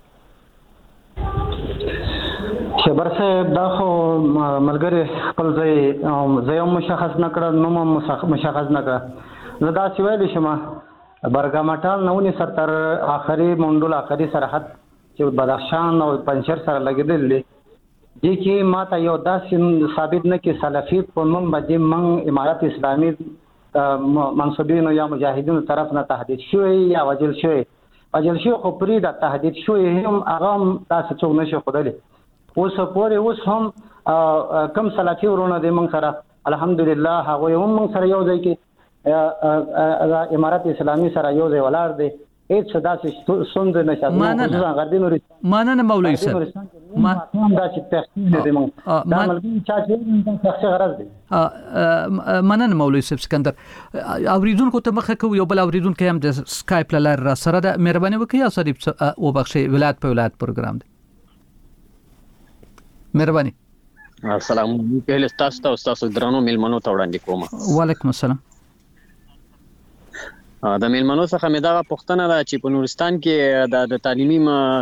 شبر صاحب دا خو ملګری خپل ځای ځای مشخص نه کړ نو مشخص نه کړ. زه دا چې ویل شم برګامټال نو ستر اخري منډول اخري سرحد چې بدخشان او پنجشیر سره لګیدل دي دي کې ماته یو داسې ثابت نه کې سلفي په نوم باندې من امارت اسلامي منصبینو یا مجاهدینو طرف نه تهدید شوی یا وجل شوی وجل شوی خو پرې د تهدید شوی هم هغه تاسو څوک نشو خدای اوس پورې اوس هم کم سلفي ورونه د من سره الحمدلله هغه هم من سره یو ځای کې امارت اسلامي سره یو ځای ولار دی هیڅ داسې سند نشه. مننه مننه مولوی صاحب ما هم داسې تفصیل دی مون دا ملګری چا چې تاسو غرض دی. مننه مولوی صاحب اسکندر. اوریدونکو ته مخه کو یو بل اوریدونکو هم د سکایپ لار را سره د مهرباني وکړئ او صدیب او بخشي ولایت په ولایت پروګرام دی. مهرباني. السلام علیکم تاسو ته تاسو درنو میلمنو ته وړاندې کوم. وعلیکم السلام. د میلمنو څخه مې دا پوښتنه ده چې په نورستان کې د تعلیمي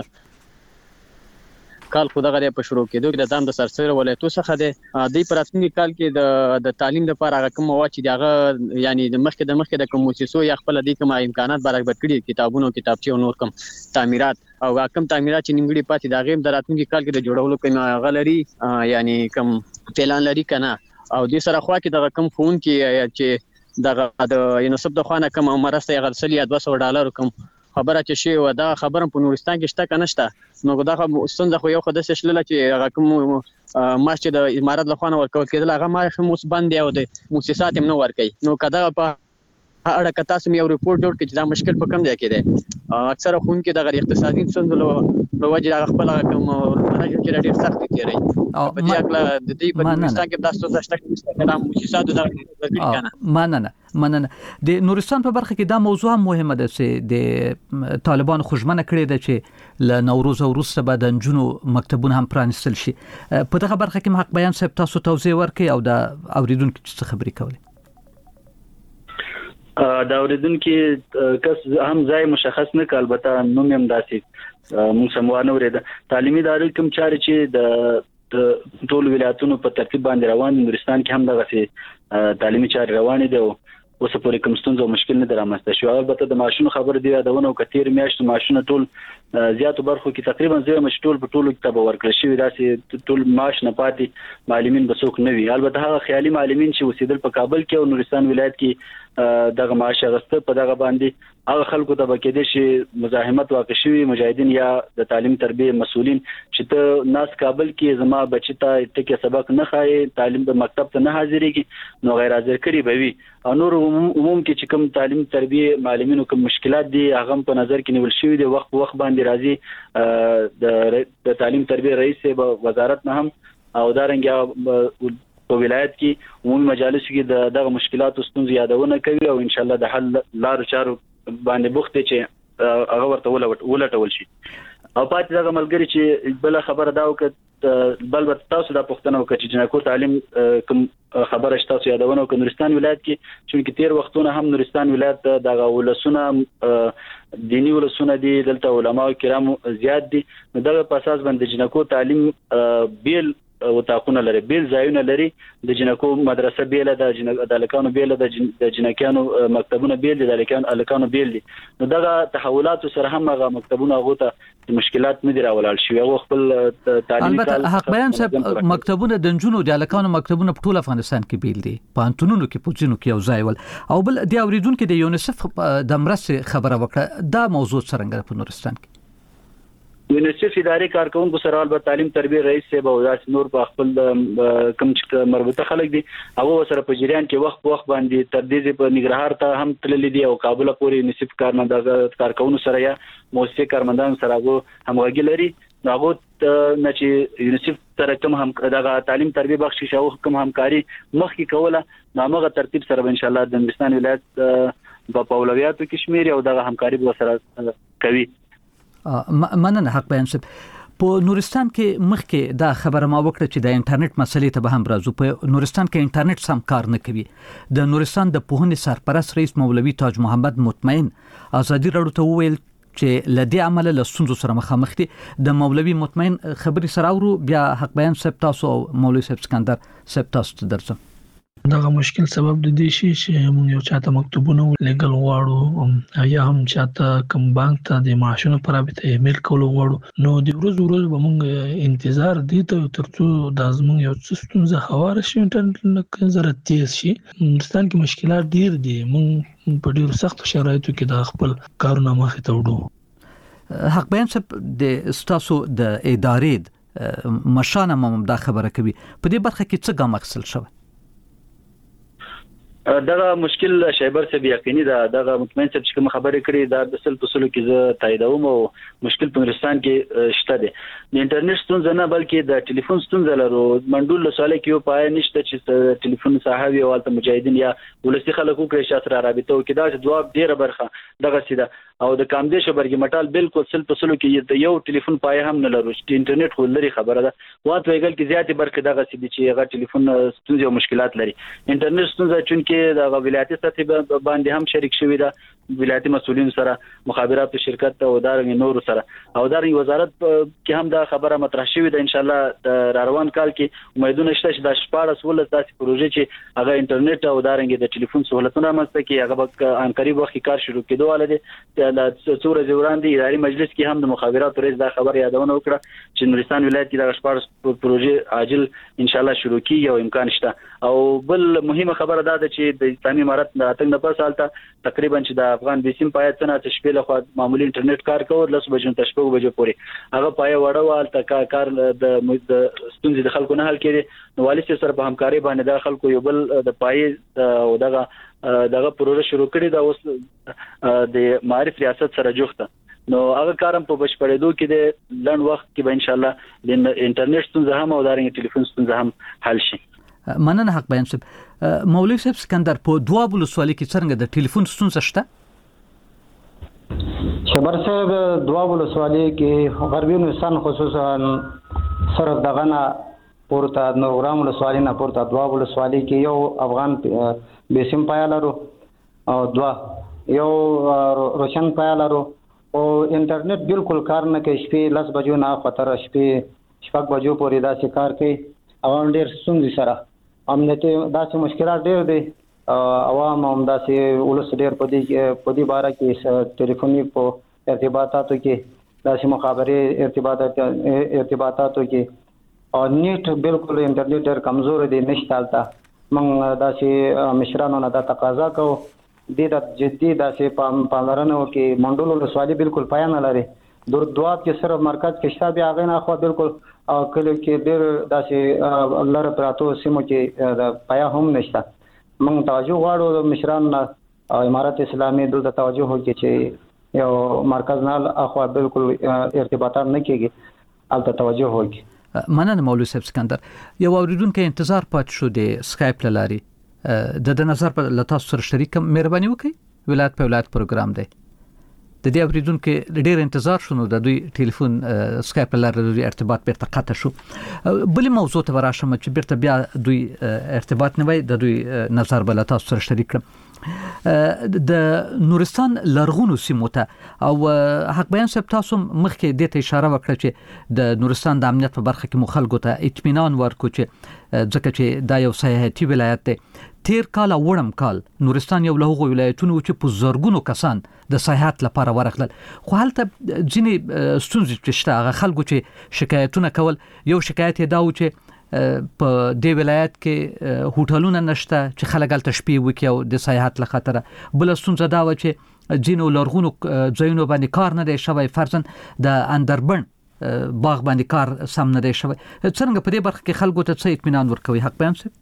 کال خو دغه په شروع کېدو کې د ځان د سرسره ولایتو څخه د دې پراتنی کال کې د د تعلیم لپاره هغه کوم مواد چې دغه یعنی د مخکې د مخکې د کوم مؤسسو یا خپل د کوم امکانات برابر کړي کتابونو کتابچې او نور کوم تعمیرات او کوم تعمیرات چې نیمګړي پاتې د غیم د راتلونکي کال کې د جوړولو کوم غلري یعنی کوم پلان لري کنه او د سره خوا کې د کوم فون کې چې دغه د یونیسف د خوانه کوم مرسته غرسلی دوه سوه ډالر کوم خبره چې شی و دا خبره په نورستان کې شته کنه شته نو دا خو ستونزه خو یو خدای شلله چې هغه کوم ماش چې د امارات له خوانه ورکول کېدل هغه ما هم اوس بند دی او د مؤسسات هم نه ورکي نو کدا په اړه کتا سم یو ریپورت جوړ کړي چې دا مشکل په کم ځای کې دی اکثره خون کې د غیر اقتصادي ستونزو له وجې هغه خپل کوم چې ډېر سخت کیږي او په دې اړه د دې په نورستان کې تاسو څه شته د مؤسساتو د ورکړي کنه مننه مننه. د نورستان په برخه کې دا موضوع مهمه ده چې د طالبان خوشمنه کړي ده چې ل نوروز او وروسته به د جنو مکتبونه هم پرانستل شي. په دغه برخه کې حق بیان صاحب تاسو توضیح ورکړي او د اوریدونکو څه خبرې کولې. دا اوریدونکو کس هم ځای مشخص نه ک البته نوم هم داسې موږ سموانه ورته تعلیمي ادارې کوم چاري چې د ټول ولایتونو په ترتیب باندې روان نورستان کې هم دغه تعلیمي چاري روان دي او اوس پورې کوم ستونزه او مشکل نه درامسته شو. البته د ماشونو خبر دی یادونه او کثیر میاشت ماشونه ټول زیاتو برخو کې تقریبا زیات مشټول په ټولو کتاب ورکړل شوی داسې ټول معاش نه پاتې معلمین بسوک نه وی. البته هغه خیالي معلمین چې وسیدل په کابل کې او نورستان ولایت کې دغه معاش غسته په دغه باندې هغه خلکو ته بکیدې شي مزاحمت واقع شوی مجاهدین یا د تعلیم تربیه مسؤلین چې ته ناس کابل کې زما بچی ته ټکی سبق نه خای تعلیم په مکتب ته نه حاضرېږي نو غیر حاضر کړي به وي او نور عموم کې چې کوم تعلیم تربیه معلمینو کوم مشکلات دي هغه په نظر کې نیول شوی دی وخت په وخت باندې راځي د تعلیم تربیه رئیس وزارت نه هم او دارنګ په ولایت کې عمومي مجالس کې دغه مشکلات او ستونزې یادونه کوي او ان شاء الله د حل لارو چارو باندې بوخت چې هغه ورته ولټول شي. او پاتې دغه ملګری چې بل خبره دا وکړه بل بل تاسو دا پوښتنه وکړه چې جنکو تعلیم کوم خبره شته تاسو یادونه وکړه نورستان ولایت کې چې تیر وختونه هم نورستان ولایت دغه ولسونه دینی ولسونه دي دلته علما کرام زیات دي دغه په اساس باندې جنکو تعلیم بیل او تاکونه لري بیل ځایونه لري د جنکو مدرسه بیل د جنکو د الکانو بیل د جنکانو مکتبونه بیل دي د الکانو الکانو بیل دي نو دغه تحولات سره هم هغه مکتبونه غوته مشکلات نه دي راولال شي او خپل تعلیمي البته حق بیان صاحب مکتبونه د جنونو د الکانو مکتبونه په ټول افغانستان کې بیل دي پانتونونو کې پوجینو کې یو ځای ول او بل د اوریدونکو د یونیسف د مرسته خبره وکړه دا موضوع څنګه په نورستان کې یونیسف اداري کارکونکو سره البته تعلیم تربیه رئیس صاحب او داس نور په خپل کم چې مربوطه خلک دي هغه سره په جریان کې وخت وخت باندې تر دې په نګرهار ته هم تللی دي او کابل پورې یونیسف کارمندان کارکونکو سره یا موثق کارمندان سره هغه همغږي لري. هغه نه چې یونیسف سره کوم هم دغه تعلیم تربیه بخشش او کوم همکاري مخکې کوله نو هغه ترتیب سره ان شاء الله د نورستان ولایت په اولویاتو کې شمیري او دغه همکاري به سره کوي. مننه حق بیان صاحب. په نورستان کې مخکې دا خبره ما وکړه چې د انټرنیټ مسلې ته به هم راځو. په نورستان کې انټرنیټ سم کار نه کوي. د نورستان د پوهنې سرپرست رئیس مولوي تاج محمد مطمئن ازادي راډیو ته وویل چې لدې عمل له ستونزو سره مخامخ دي. د مولوي مطمئن خبري سره ورو بیا حق بیان صاحب تاسو او مولوي صاحب اسکندر صاحب تاسو ته درځم. دغه مشکل سبب د دې شي چې موږ یو چاته مکتوبونه لګل غواړو یا هم چاته کوم بانک ته د معاشونو پر رابطه ایمیل کول غواړو نو د ورځ ورځ به موږ انتظار دي ته ترڅو د زموږ یو څه ستونزه هواره شي انټرنیټ زره تیز شي. هندستان کې مشکلات ډیر دي. موږ په ډیرو سخت شرایطو کې د خپل کارونه مخې ته وړو. حق بیان صاحب د ستاسو د ادارې مشانه مم دا خبره کوي په دې برخه کې څه ګام اخیستل شوی؟ دغه مشکل شایبر صاحب یقیني دا دغه مطمئن صاحب چې کوم خبرې کړې دا د اصل اصول کې زه تاییدوم او مشکل په نورستان کې شته دي. د انټرنیټ ستونزه نه بلکې د ټلیفون ستونزه لرو. منډول له سوال کې یو پای نشته چې ټلیفون صاحب او الته مجاهدین یا ولسی خلکو کې شاسره رابطه وکړي. دا جواب ډیره برخه دغه سیده او د کامدیش برګی مټال بالکل سل په سلو کې یو ټلیفون پای هم نه لرو. چې انټرنیټ خو لري خبره ده واټ ویګل کې زیاتې برخه دغه سیده چې هغه ټلیفون ستونزې او مشکلات لري. انټرنیټ ستونزه چون کې د ولایتي سطح باندې هم شریک شوی دا ولایتي مسؤلین سره مخابرات شرکت او دارنګ نور سره او دارنګ وزارت کې هم دا خبره مطرح شوې ده. ان شاء الله د روان کال کې امیدونه شته چې د شپږ ولس داسې پروژې چې هغه انټرنیټ او دارنګ د ټلیفون سہولتونه مسته کې هغه به ان قریب وخت کار شروع کېدو ولې د څوره ځوړاندې اداري مجلس کې هم د مخابرات رئیس دا خبر یادونه وکړه چې نورستان ولایت کې د شپږ پروژې عاجل ان شاء الله شروع کیږي او امکان شته. او بل مهمه خبره ده چې د اسلامي امارت د اتنګ نه پس حالت تقریبا چې د افغان بیسیم پایت څنګه چې شپې له خوا معمولی انټرنیټ کار کوي لس بجو ته شپږ بجو پورې هغه پای وړه والته کار د ستونزې د خلکو نه حل کړي. نو والي سره په همکاري باندې د خلکو یو بل د پای او دغه دغه پروژه شروع کړي دا اوس د معرف ریاست سره جوخته. نو هغه کارم په بشپړېدو کې د لن وخت کې به ان شاء الله د انټرنیټ ستونزه هم او دارنګ ټلیفون ستونزه هم حل شي. مننه حق بیان صاحب. مولوی صاحب اسکندر په دوه ولسوالۍ کې څنګه د ټلیفون ستونزه شته؟ شبر صاحب دوه ولسوالۍ کې غربي نورستان خصوصا صرف دغه نه پورته نورګرام ولسوالۍ نه پورته دوه ولسوالۍ کې یو افغان بیسیم پای لرو او دوه یو روشن پای لرو او انټرنیټ بالکل کار نه کوي. شپې لس بجو نه خطر شپې شپږ بجو پورې دا کار کوي او ډېر ستونزې سره امنیتي داسې مشکلات ډېر دي. عوام هم داسې ولس ډېر په دې په دې باره کې ټلیفوني په ارتباطاتو کې داسې مخابرې ارتباطات ارتباطاتو کې او نیټ بالکل انټرنیټ ډېر کمزور دی نشته حالته. موږ داسې مشرانو نه دا تقاضا کوو دې د جدي داسې پاملرنه وکړي. منډول ولسوالۍ بالکل پای نه لري. دور دواب کې صرف مرکز کې شته بیا هغه نه خو بالکل کله کې ډېر داسې لاره پراتو سیمو کې د پایا هم نشته. موږ توجه غواړو د مشران امارت اسلامي دلته توجه وکړي چې یو مرکز نه اخوا بالکل ارتباطات نه کېږي البته توجه وکړي. مننه مولوی صاحب اسکندر. یو اوریدونکو انتظار پات شو د سکایپ لاري د د نظر په لتاس سره شریک مهرباني وکړئ. ولایت په ولایت پروګرام دی د دې اوریدونکو ډېر انتظار شونه د دوی ټلیفون سکایپ لاره د ارتباط بیرته قطع شو. بل موضوع ته وراشم چې بیرته بیا دوی ارتباط نه وای د دوی نظر بل تاسو سره شریک کړم. د نورستان لرغونو سیمو ته او حق بیان صاحب تاسو مخکې د ته اشاره وکړه چې د نورستان د امنیت په برخه کې مخالګو ته اطمینان ورکو چې ځکه چې دا یو سیاحتي ولایت دی. تیر کال او وړم کال نورستان یو له هغو ولایتونو چې په زرګونو کسان د سیاحت لپاره ورغلل خو هلته ځینې ستونزې چې شته هغه خلکو چې شکایتونه کول. یو شکایت یې دا و چې په دې ولایت کې هوټلونه نشته چې خلک هلته شپې وکړي او د سیاحت له خاطره. بله ستونزه دا وه چې ځینو لرغونو ځایونو باندې کار نه دی شوی. فرضاً د اندربن باغ باندې کار سم نه دی شوی. څنګه په دې برخه کې خلکو ته څه اطمینان ورکوي حق بیان صاحب؟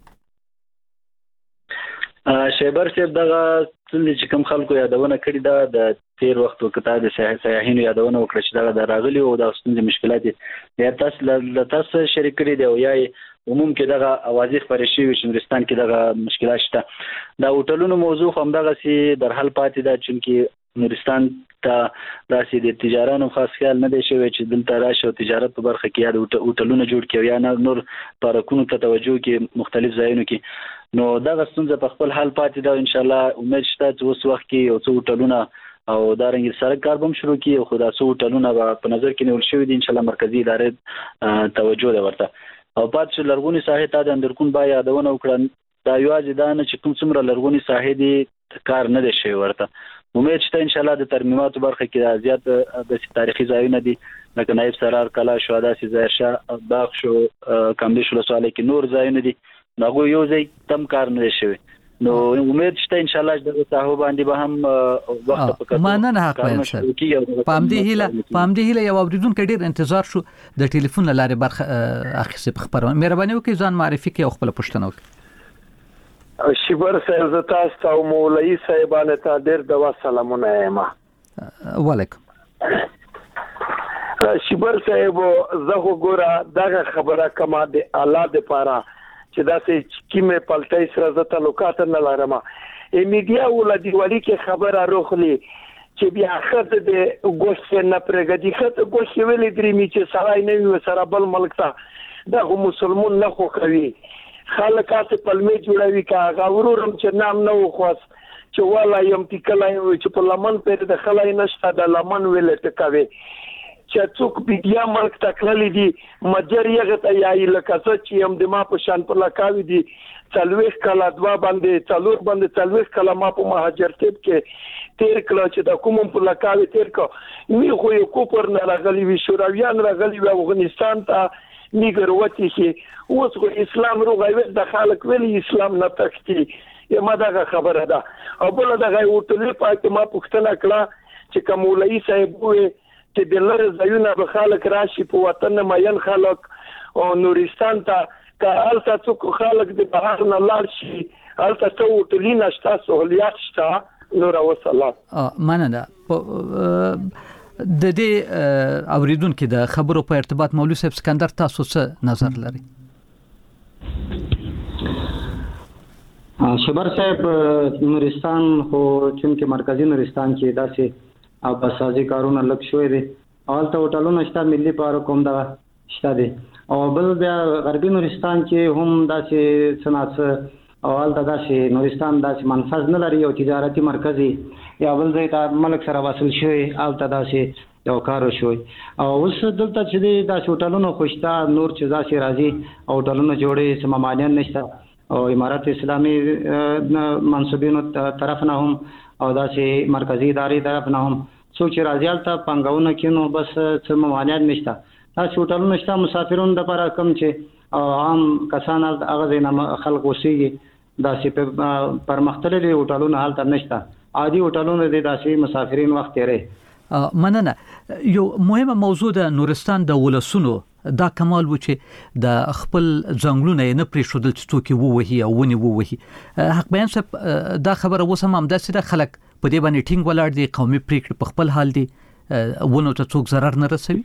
شیبر صاحب دغه څنګه چې کوم خلکو یادونه کړې ده د تیر وخت وکړه د سیاحینو یادونه وکړه چې دغه د راغلي او د ستونزې مشکلات یا تاسو له تاسو شریک کړي دی او یا عموم کې دغه اوازې خبرې شوي چې نورستان کې دغه مشکلات شته. دا هوټلونو موضوع هم دغه سي در حل پاتې ده چې نورستان ته داسې د تجارانو خاص خیال نه دی شوی چې دلته راشي او تجارت په برخه کې یا د هوټلونو جوړ کړي یا نور پارکونو ته توجه کې مختلف ځایونو کې. نو دغه ستونزه په خپل حال پاتې ده. ان شاء الله امید شته چې اوس وخت کې یو څو هوټلونه او دارنګ سړک کار به شروع کړي او خدا څو هوټلونه په نظر کې نیول شوی دي. ان شاء الله مرکزی ادارې توجه ده ورته. او پات چې لرغونی ساحې ته د اندرکون با یادونه وکړه دا یوازې دا نه چې کوم څومره لرغونی ساحې دي کار نه دی شوی ورته. امید شته ان شاء الله د ترمیماتو برخه کې زیات د تاریخي ځایونه دي لکه نایب سرار کلا شو داسې ظاهرشاه باغ شو کمبلیش ولسوالۍ کې نور ځایونه دي ناغو یو ځای تم کار نه شوی. نو امید شته ان شاء الله چې د صاحب باندې به هم وخت پکړو. مننه حق بیان صاحب. پام دې هله پام دې هله یو اوریدونکو ډیر انتظار شو د ټلیفون لاره برخه اخیسه خبرونه مهرباني وکړئ ځان معرفي کړئ او خپل پوښتنه وکړئ. شیبر صاحب زتاست او مولوی صاحبانه ته ډیر د سلامونه یم. وعلیکم. شیبر صاحب زه وګوره دغه خبره کما د الله د پاره چې داسې کیمه پلټای سره ز تعلقات نه لرم. میډیا ولدي ولی کې خبره روخلی چې بیا خاطر د ګوښ نه پرګدي خاطر ګوښ ویلې درې می چې سړی نه وي سره بل ملک ته دغه مسلمان نه خو کوي خلکات پلمې جوړوي کا غورم چې نام نه وخواس چې والا یم تکلای چې په لمن پر د خلای نشته د لمن ویل ته کوي چې څوک بیا ملک تکللی دي مجر یغه ته یای لکه چې یم د ما په شان پر لکاوي دي څلويخ کلا دوا باندې څلور باندې څلويخ کلا ما په مهاجرتب کې تیر کلا چې د کوم په لکاوي تیر کو می خو یو کوپر نه راغلی وی شورویان راغلی و افغانستان ته میګر وتی شي اوس خو اسلام روغوي د خلک ویلي اسلام نه تختی یما دغه خبره ده. او بل دغه ورته پاتې ما پوښتنه کړه چې کومولای صاحب وې چې د لر زایونه به خلک راشي په وطن مېن خلک او نورستان ته که الته څوک خلک د بهر نه لاړ شي الته څو ټلینا شته سہولیات شته نور وصلات. مننه. د دې اوریدونکو د خبرو په ارتباط مولوی صاحب سکندر تاسو څه نظر لري؟ شبر صاحب نورستان خو چې مرکزی نورستان کې داسې او بسازي کارونه لږ شوې دي اول ته هوټلونه شته ملي پارک هم دا شته دي او بل بیا غربي نورستان کې هم داسې صنعت اول ته داسې نورستان داسې منفذ نه لري او تجارتي مرکزي یا بل ځای ته ملک سره وصل شوی اول ته داسې یو کار شوی او اوس دلته چې داسې هوټلونه خوشته نور چې داسې راځي او هوټلونه جوړې سممانیان نشته او امارات اسلامي منصوبینو طرف نه هم او داسې مرکزی ادارې طرف نه هم څوک چې راځي ته پنګاونه کینو بس څه ممانعت نشته. تاسو هوټلونه نشته مسافرونو لپاره کم چې عام کسان هغه نه خلک وسیږي داسې پر مختلفي هوټلونه حالت نشته عادي هوټلونه دي داسې مسافرین وخت لري. مننه. یو مهمه موضوع د نورستان د ولسونو دا کمال و چې د خپل ځنګلونه نه پرې شودل چې توکي ووهي او ونی ووهي. حق بیان صاحب دا خبره وسم هم داسې د خلک په دې باندې ټینګ ولاړ دي قومي پریکړه په خپل حال دي ونه ته څوک zarar نه رسوي.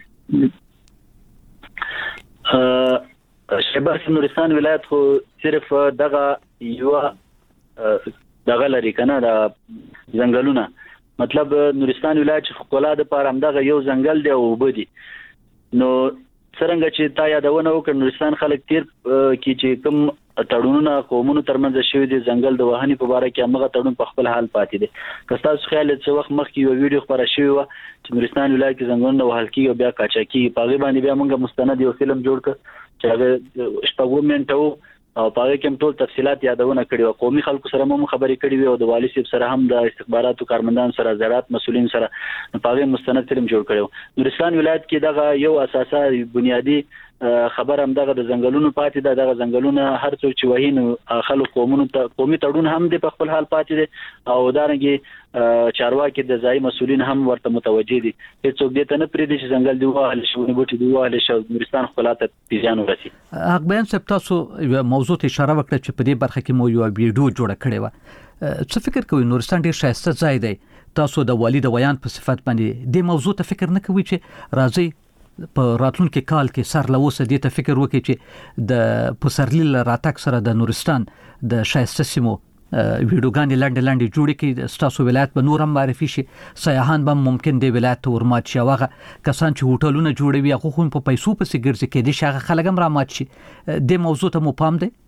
شیبر نورستان ولایت خو صرف دغه یو دغه لري کنه د ځنګلونه مطلب نورستان ولایت خپل د پاره هم دغه یو ځنګل دی او وبدي. نو څنګه چې تا یادونه وکړ نورستان خلک تیر کې چې کوم تړونونه قومونو ترمنځ شوی دي ځنګل د وهنې په اړه کې هغه تړون په خپل حال پاتې دي. که تاسو خیال چې وخت مخکې یو ویډیو خبره شوی و چې نورستان ولایت کې ځنګلونه وهل کیږي او بیا کاچاکي په هغه باندې بیا موږ مستند یو فلم جوړ کړ چې هغه شپږ منټو او په هغه کې ټول تفصيلات یادونه کړي او قومي خلکو سره مو خبرې کړي وي او د والی صاحب سره هم د استخباراتو کارمندان سره زراعت مسولین سره په هغه مستند فلم جوړ کړو. نورستان ولایت کې دغه یو اساسا بنیادی خبر هم دغه د ځنګلونو پاتې ده دغه ځنګلونه هر څوک چې وهین خلک قومونو ته قومي تړون هم د په خپل حال پاتې دي او دارنګي چارواکي د ځای مسولین هم ورته متوجي دي هیڅوک دې ته نه پریږدي چې ځنګل دی وهل شي بوټي دی وهل شي نورستان خپلاته پیژان ورسي. حق بیان صاحب تاسو یو موضوع ته اشاره وکړه چې په دې برخه کې مو یو ویډیو جوړ کړی و څه فکر کوئ نورستان ډیر ښایسته ځای دی تاسو د والي د ویان په صفت باندې د موضوع ته فکر نه کوئ چې راځي په راتلونکي کال کې سر له اوسه دې ته فکر وکړي چې د پسرلی راتګ سره د نورستان د ښایسته سیمو ویډیوګانې لاندې لاندې جوړې کړي ستاسو ولایت به نور هم معرفي شي سیاحان به ممکن دی ولایت ته ورمات شي هغه کسان چې هوټلونه جوړوي هغه خو په پیسو پسې ګرځي کېدای شي هغه خلک هم رامات شي د موضوع ته مو پام دی.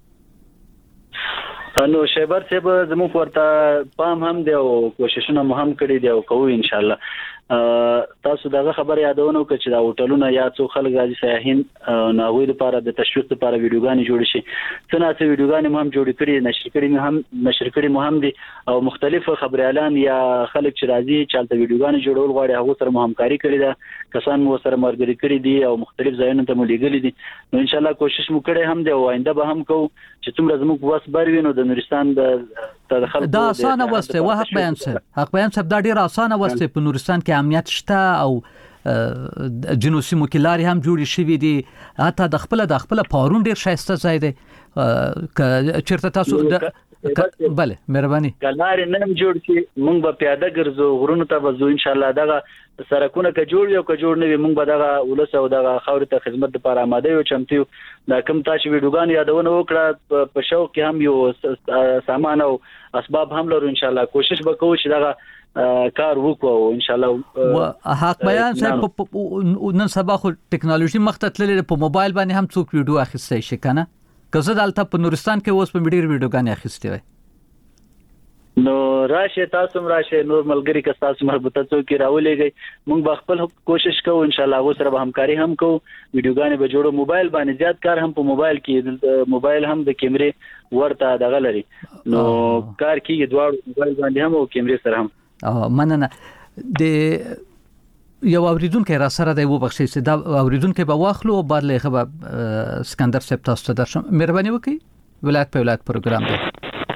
نو شیبر صاحب زموږ ورته پام هم دی او کوششونه مو هم کړی دي او کوو ان شاء الله. تاسو دغه خبر یادونه وکړه چې دا هوټلونه یا څو خلک راځي سیاحین نو غوړي لپاره د تشویق لپاره ویډیوګانې جوړ شي څنګه چې ویډیوګانې هم جوړ کړي نشر کړي هم نشر کړي مهم دي او مختلف خبر اعلان یا خلک چې راځي چې د ویډیوګانې جوړول غواړي هغه سره مو همکاري کړې ده کسان مو سره مرګري کړي دي او مختلف ځایونو ته مو لګلې دي نو ان شاء الله کوشش مو کړی هم دی او آینده به هم کوو چې څومره زموږ واس بر وینو د نورستان د تدخل دا اسانه وسته واه حق بیان صاحب حق بیان صاحب دا ډیر اسانه وسته په نورستان کې امنیت شته او جنوسي مکلاري هم جوړ شي دي حتی د خپل د خپل پارون ډیر شایسته ځای دی ک چیرته تاسو بله مهرباني کلاري نن جوړ شي مونږ به پیاده ګرځو غرونو ته وځو ان شاء الله دغه سرکونه ک جوړ یو ک جوړ نه وي مونږ به دغه ولس او دغه خاور ته خدمت لپاره آماده یو چمتو دا کوم تاسو ویډیوګان یادونه وکړه په شوق کې هم یو سامان او اسباب هم لرو ان شاء الله کوشش وکړو چې دغه کار وکړو ان شاء الله. حق بیان صاحب نن سبا خو ټکنالوژي مخته تللې په موبایل باندې هم څوک ویډیو اخیستای شي کنه کزه دالته په نورستان کې اوس په ډیر ویډیوګانې اخیستې وي نو راشه تاسو راشه نور ملګری که تاسو مربوطه څوک راولېږي موږ به خپل کوشش کوو ان شاء الله غو سره به همکاري هم کوو ویډیوګانې به جوړو موبایل باندې زیات کار هم په موبایل کې موبایل هم د کیمرې ورته دغه لري نو کار کیږي دواړو موبایل باندې هم او کیمرې سره هم مننه د یو اوریدونکو را سره دی و بخښي چې دا اوریدونکو به واخلو او بعد له خبر اسکندر صاحب تاسو ته درشم مهرباني وکړئ ولایت په ولایت پروګرام دی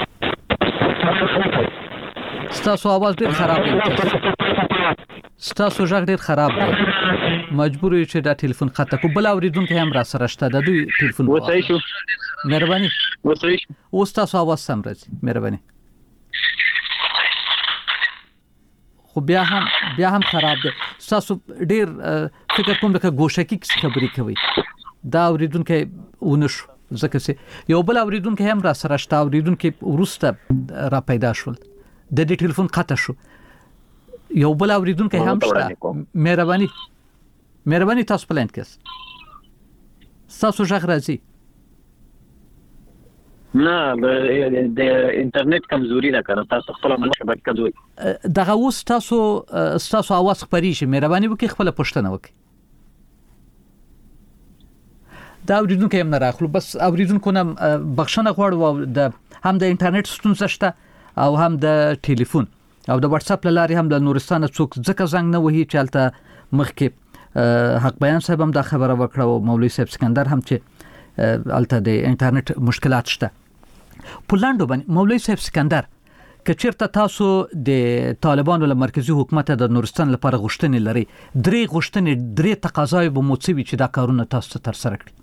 ستاسو आवाज ډیر خراب دی ستاسو ژغ ډیر خراب دی مجبور یو چې دا ټلیفون خطه کو بل اوریدونکو هم را سره شته د دوی ټلیفون وځي شو مهرباني وځي او ستاسو आवाज سم راځي مهرباني خو بیا هم بیا هم خراب دی تاسو ډیر فکر کوم لکه ګوشکی خبرې کوي دا اوریدونکو ونشو ځکه چې یو بل اوریدونکو هم را سره شته اوریدونکو ورسته را پیدا شول د دې ټلیفون قطع شو یو بل اوریدونکو هم شته مهرباني مهرباني تاسو پلان کس تاسو ژغ راځي نه د انټرنیټ کمزوري ده کنه تاسو خپل شبکه کمزوري دغه اوس تاسو تاسو आवाज خبري شي مهرباني وکړئ خپل پښتنه وکړئ دا اوریدونکو هم نه راخلو بس اوریدونکو نه بخښنه غواړو د هم د انټرنیټ ستونزه شته او هم د ټلیفون او د واتس اپ لاري هم د نورستان څوک ځکه زنګ نه وهي چالتہ مخکې حق بیان صاحب هم دا خبره وکړه او مولوی صاحب اسکندر هم چې الته د انټرنیټ مشکلات شته پولاندو باندې مولوی صاحب اسکندر کچیرته تاسو د طالبانو له مرکزی حکومت د نورستان لپاره غوښتنې لري درې غوښتنې درې تقاضاوي به موڅوي چې دا کارونه تاسو تر سره کړي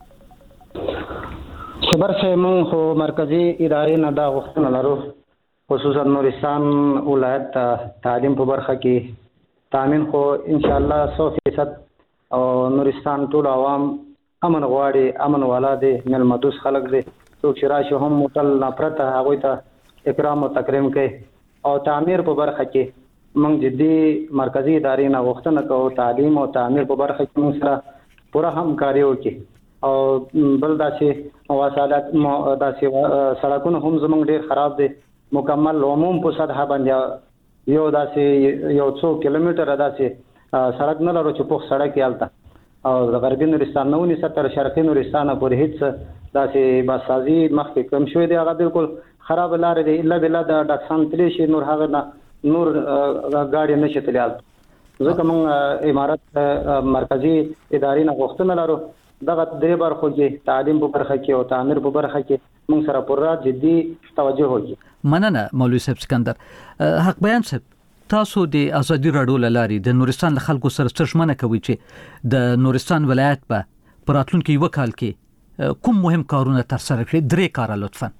خبر سمون خو مرکزی ادارې نه دا غوښتنه لرو خصوصا نورستان ولایت تعلیم په برخه کې تامین خو ان شاء الله سو فیصد او نورستان ټول عوام امن غواړي امن والا دي ملمدوس خلک دي څوک چې راشي هم متل نفرت هغه ته اکرام او تکریم کوي او تعمیر په برخه کې موږ جدي مرکزی ادارې نه غوښتنه کوو تعلیم او تعمیر په برخه کې موږ سره پوره همکاري وکړي او بل داسې مواصلات داسې سړکونه هم زموږ ډیر خراب دي مکمل عموم په سطح باندې یو داسې یو څو کیلومتره داسې سړک نه لرو چې په سړک یالته او د غربي نورستان نو نسبت تر شرقي نورستان پورې هیڅ داسې باسازي مخکې کم شوی دی هغه بالکل خراب لار دی الا بلا د ډاکسان تلې شي نور هغه نور غاډي نشي تلل ځکه موږ امارت مرکزی ادارې نه غوښتنه لرو دغه درې برخو کې تعلیم په برخه کې او تعمیر په برخه کې موږ سره پوره جدي توجه وکړو. مننه مولوي صاحب سکندر. حق بیان صاحب، تاسو د ازادي راډیو لاري د نورستان له خلکو سره ستژمنه کوي چې د نورستان ولایت په پراتلونکو یو کال کې کوم مهم کارونه تر سره کړي؟ درې کار لطفا.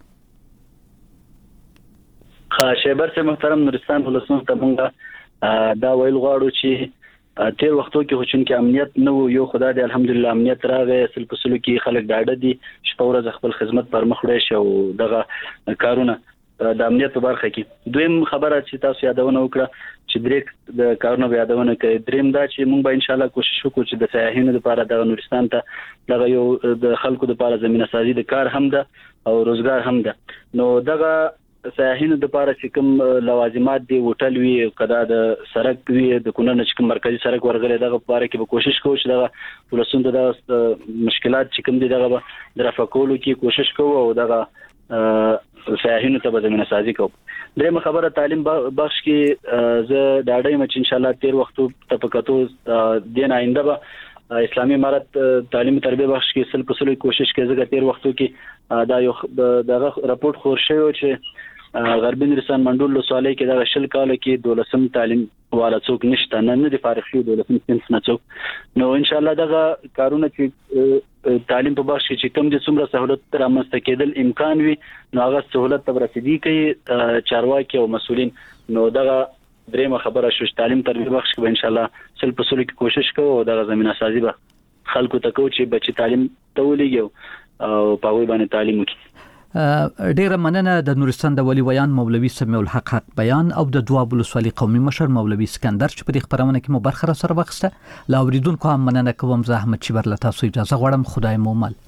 خاشبر سے محترم نورستان ولسمون ته مونږه دا ویل غواړو چې تیر وختو کې هوچن کې امنیت نو یو خدای دې الحمدلله امنیت راغی، اصل پسلو کې خلک ډاډه دي چې په ورځ خپل خدمت پر مخ وړي شو دغه کارونه د امنیت په برخه کې. دویم خبره چې تاسو یادونه وکړه چې درې د کارونه یادونه کوي، دریم دا چې مونږ به ان شاء الله کوشش وکړو چې د سیاحینو لپاره د نورستان ته دغه یو د خلکو لپاره زمينه سازي د کار هم ده او روزګار هم ده. نو دغه سیاحینو د لپاره چې کوم لوازمات دي، هوټل وي، کدا د سړک وي، د کونړ نه چې کوم مرکزی سړک ورغلي دغه لپاره کې به کوشش کوو چې دغه ولسون د مشکلات چې کوم دي دغه د رفع کولو کې کوشش کوو او دغه سیاحینو ته به زمينه سازي کوو. درېمه خبره تعلیم بخش کې زه ډاډه یم چې ان شاء الله تیر وختو تفکتو دین آینده به اسلامي امارت تعلیم تربیه بخش کې سل پسلو کوشش کوي. زګ تیر وختو کې دا یو دغه راپورټ خور شوی چې غربي نورستان منډول له سوالي کې دا شل کال کې دولسم تعلیم والا څوک نشته، نه نه د فارغ شو دولسم صنف نه څوک. نو ان شاء الله دغه کارونه چې تعلیم په بخش کې چې کوم د څومره سہولت رامنځته کېدل امکان وي نو هغه سہولت ته رسیدي کوي چارواکي او مسولین. نو دغه درېمه خبره شو چې تعلیم تربیه بخش کې ان شاء الله سل پسلو کې کوشش کوو او دغه زمينه سازي به خلکو ته کوو چې بچي تعلیم ته ولېږي او په وای باندې تعلیم وکړي. ډیره مننه د نورستان د ولی ویان مولوي سمیع الحق حق بیان او د دواب ولسوالي قومي مشر مولوي سکندر چې په دې خبرونه کې مو برخه سره وخسته. لا اوریدونکو هم مننه کوم. زه احمد چبر له تاسو اجازه غواړم. خدای مو مل.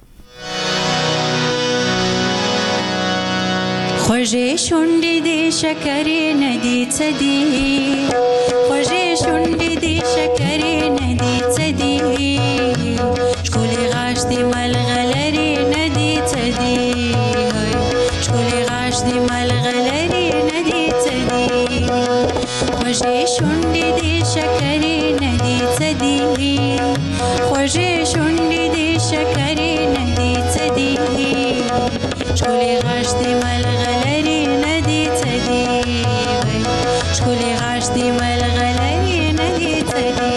خوږې شونډې دې شکرې نه دي څه دي، خوږې شونډې دې شکرې نه دي څه دي، ښکلې غاښ دې ملغلرې نه دي څه دي، ښکلې غاښ دې ملغلرې نه دي څه دي، خوږې شونډې دې شکرې نه دي څه دي، خوږې شونډې دې شکرې نه دي څه دي، ښکلې غاښ دې ملغلرې نه دي څه دي، ښکلې غاښ دې ملغلرې نه دي څه دي.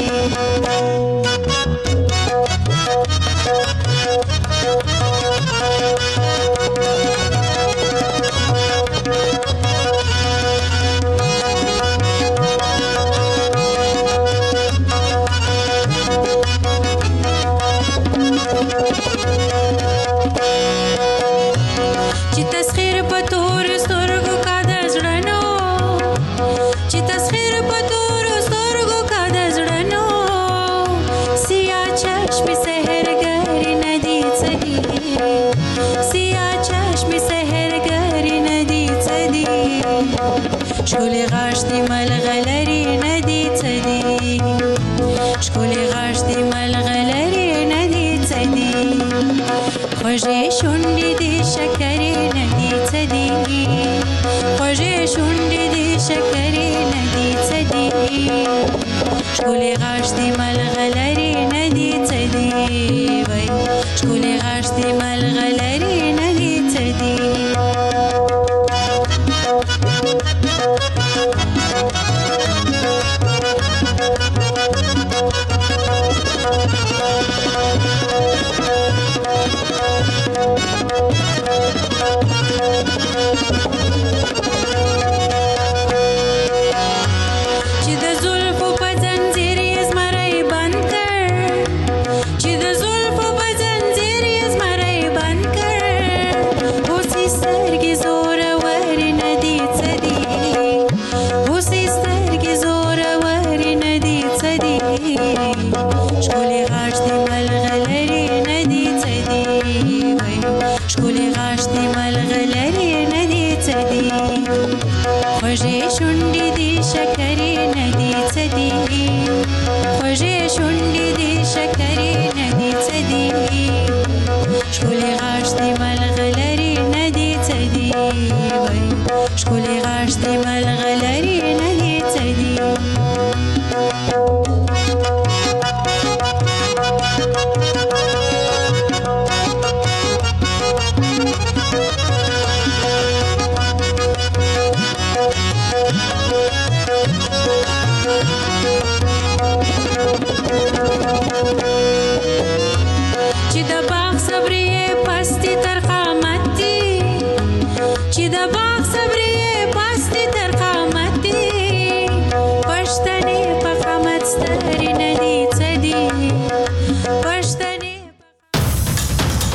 ښکلې غاښ دې ملغلرې نه دي څه دي، ښکلې غاښ دې ملغلرې نه دي څه دي، خوږې شونډې دې شکرې نه دي څه دي، خوږې شونډې دې شکرې نه دي څه دي، ښکلې غاښ دې ملغلرې نه دي څه دي، ښکلې غاښ دې ملغلرې نه دي څه دي. خوږې شونډې دې شکرې نه دي څه دي، خوږې شونډې دې شکرې نه دي څه دي، ښکلې غاښ دې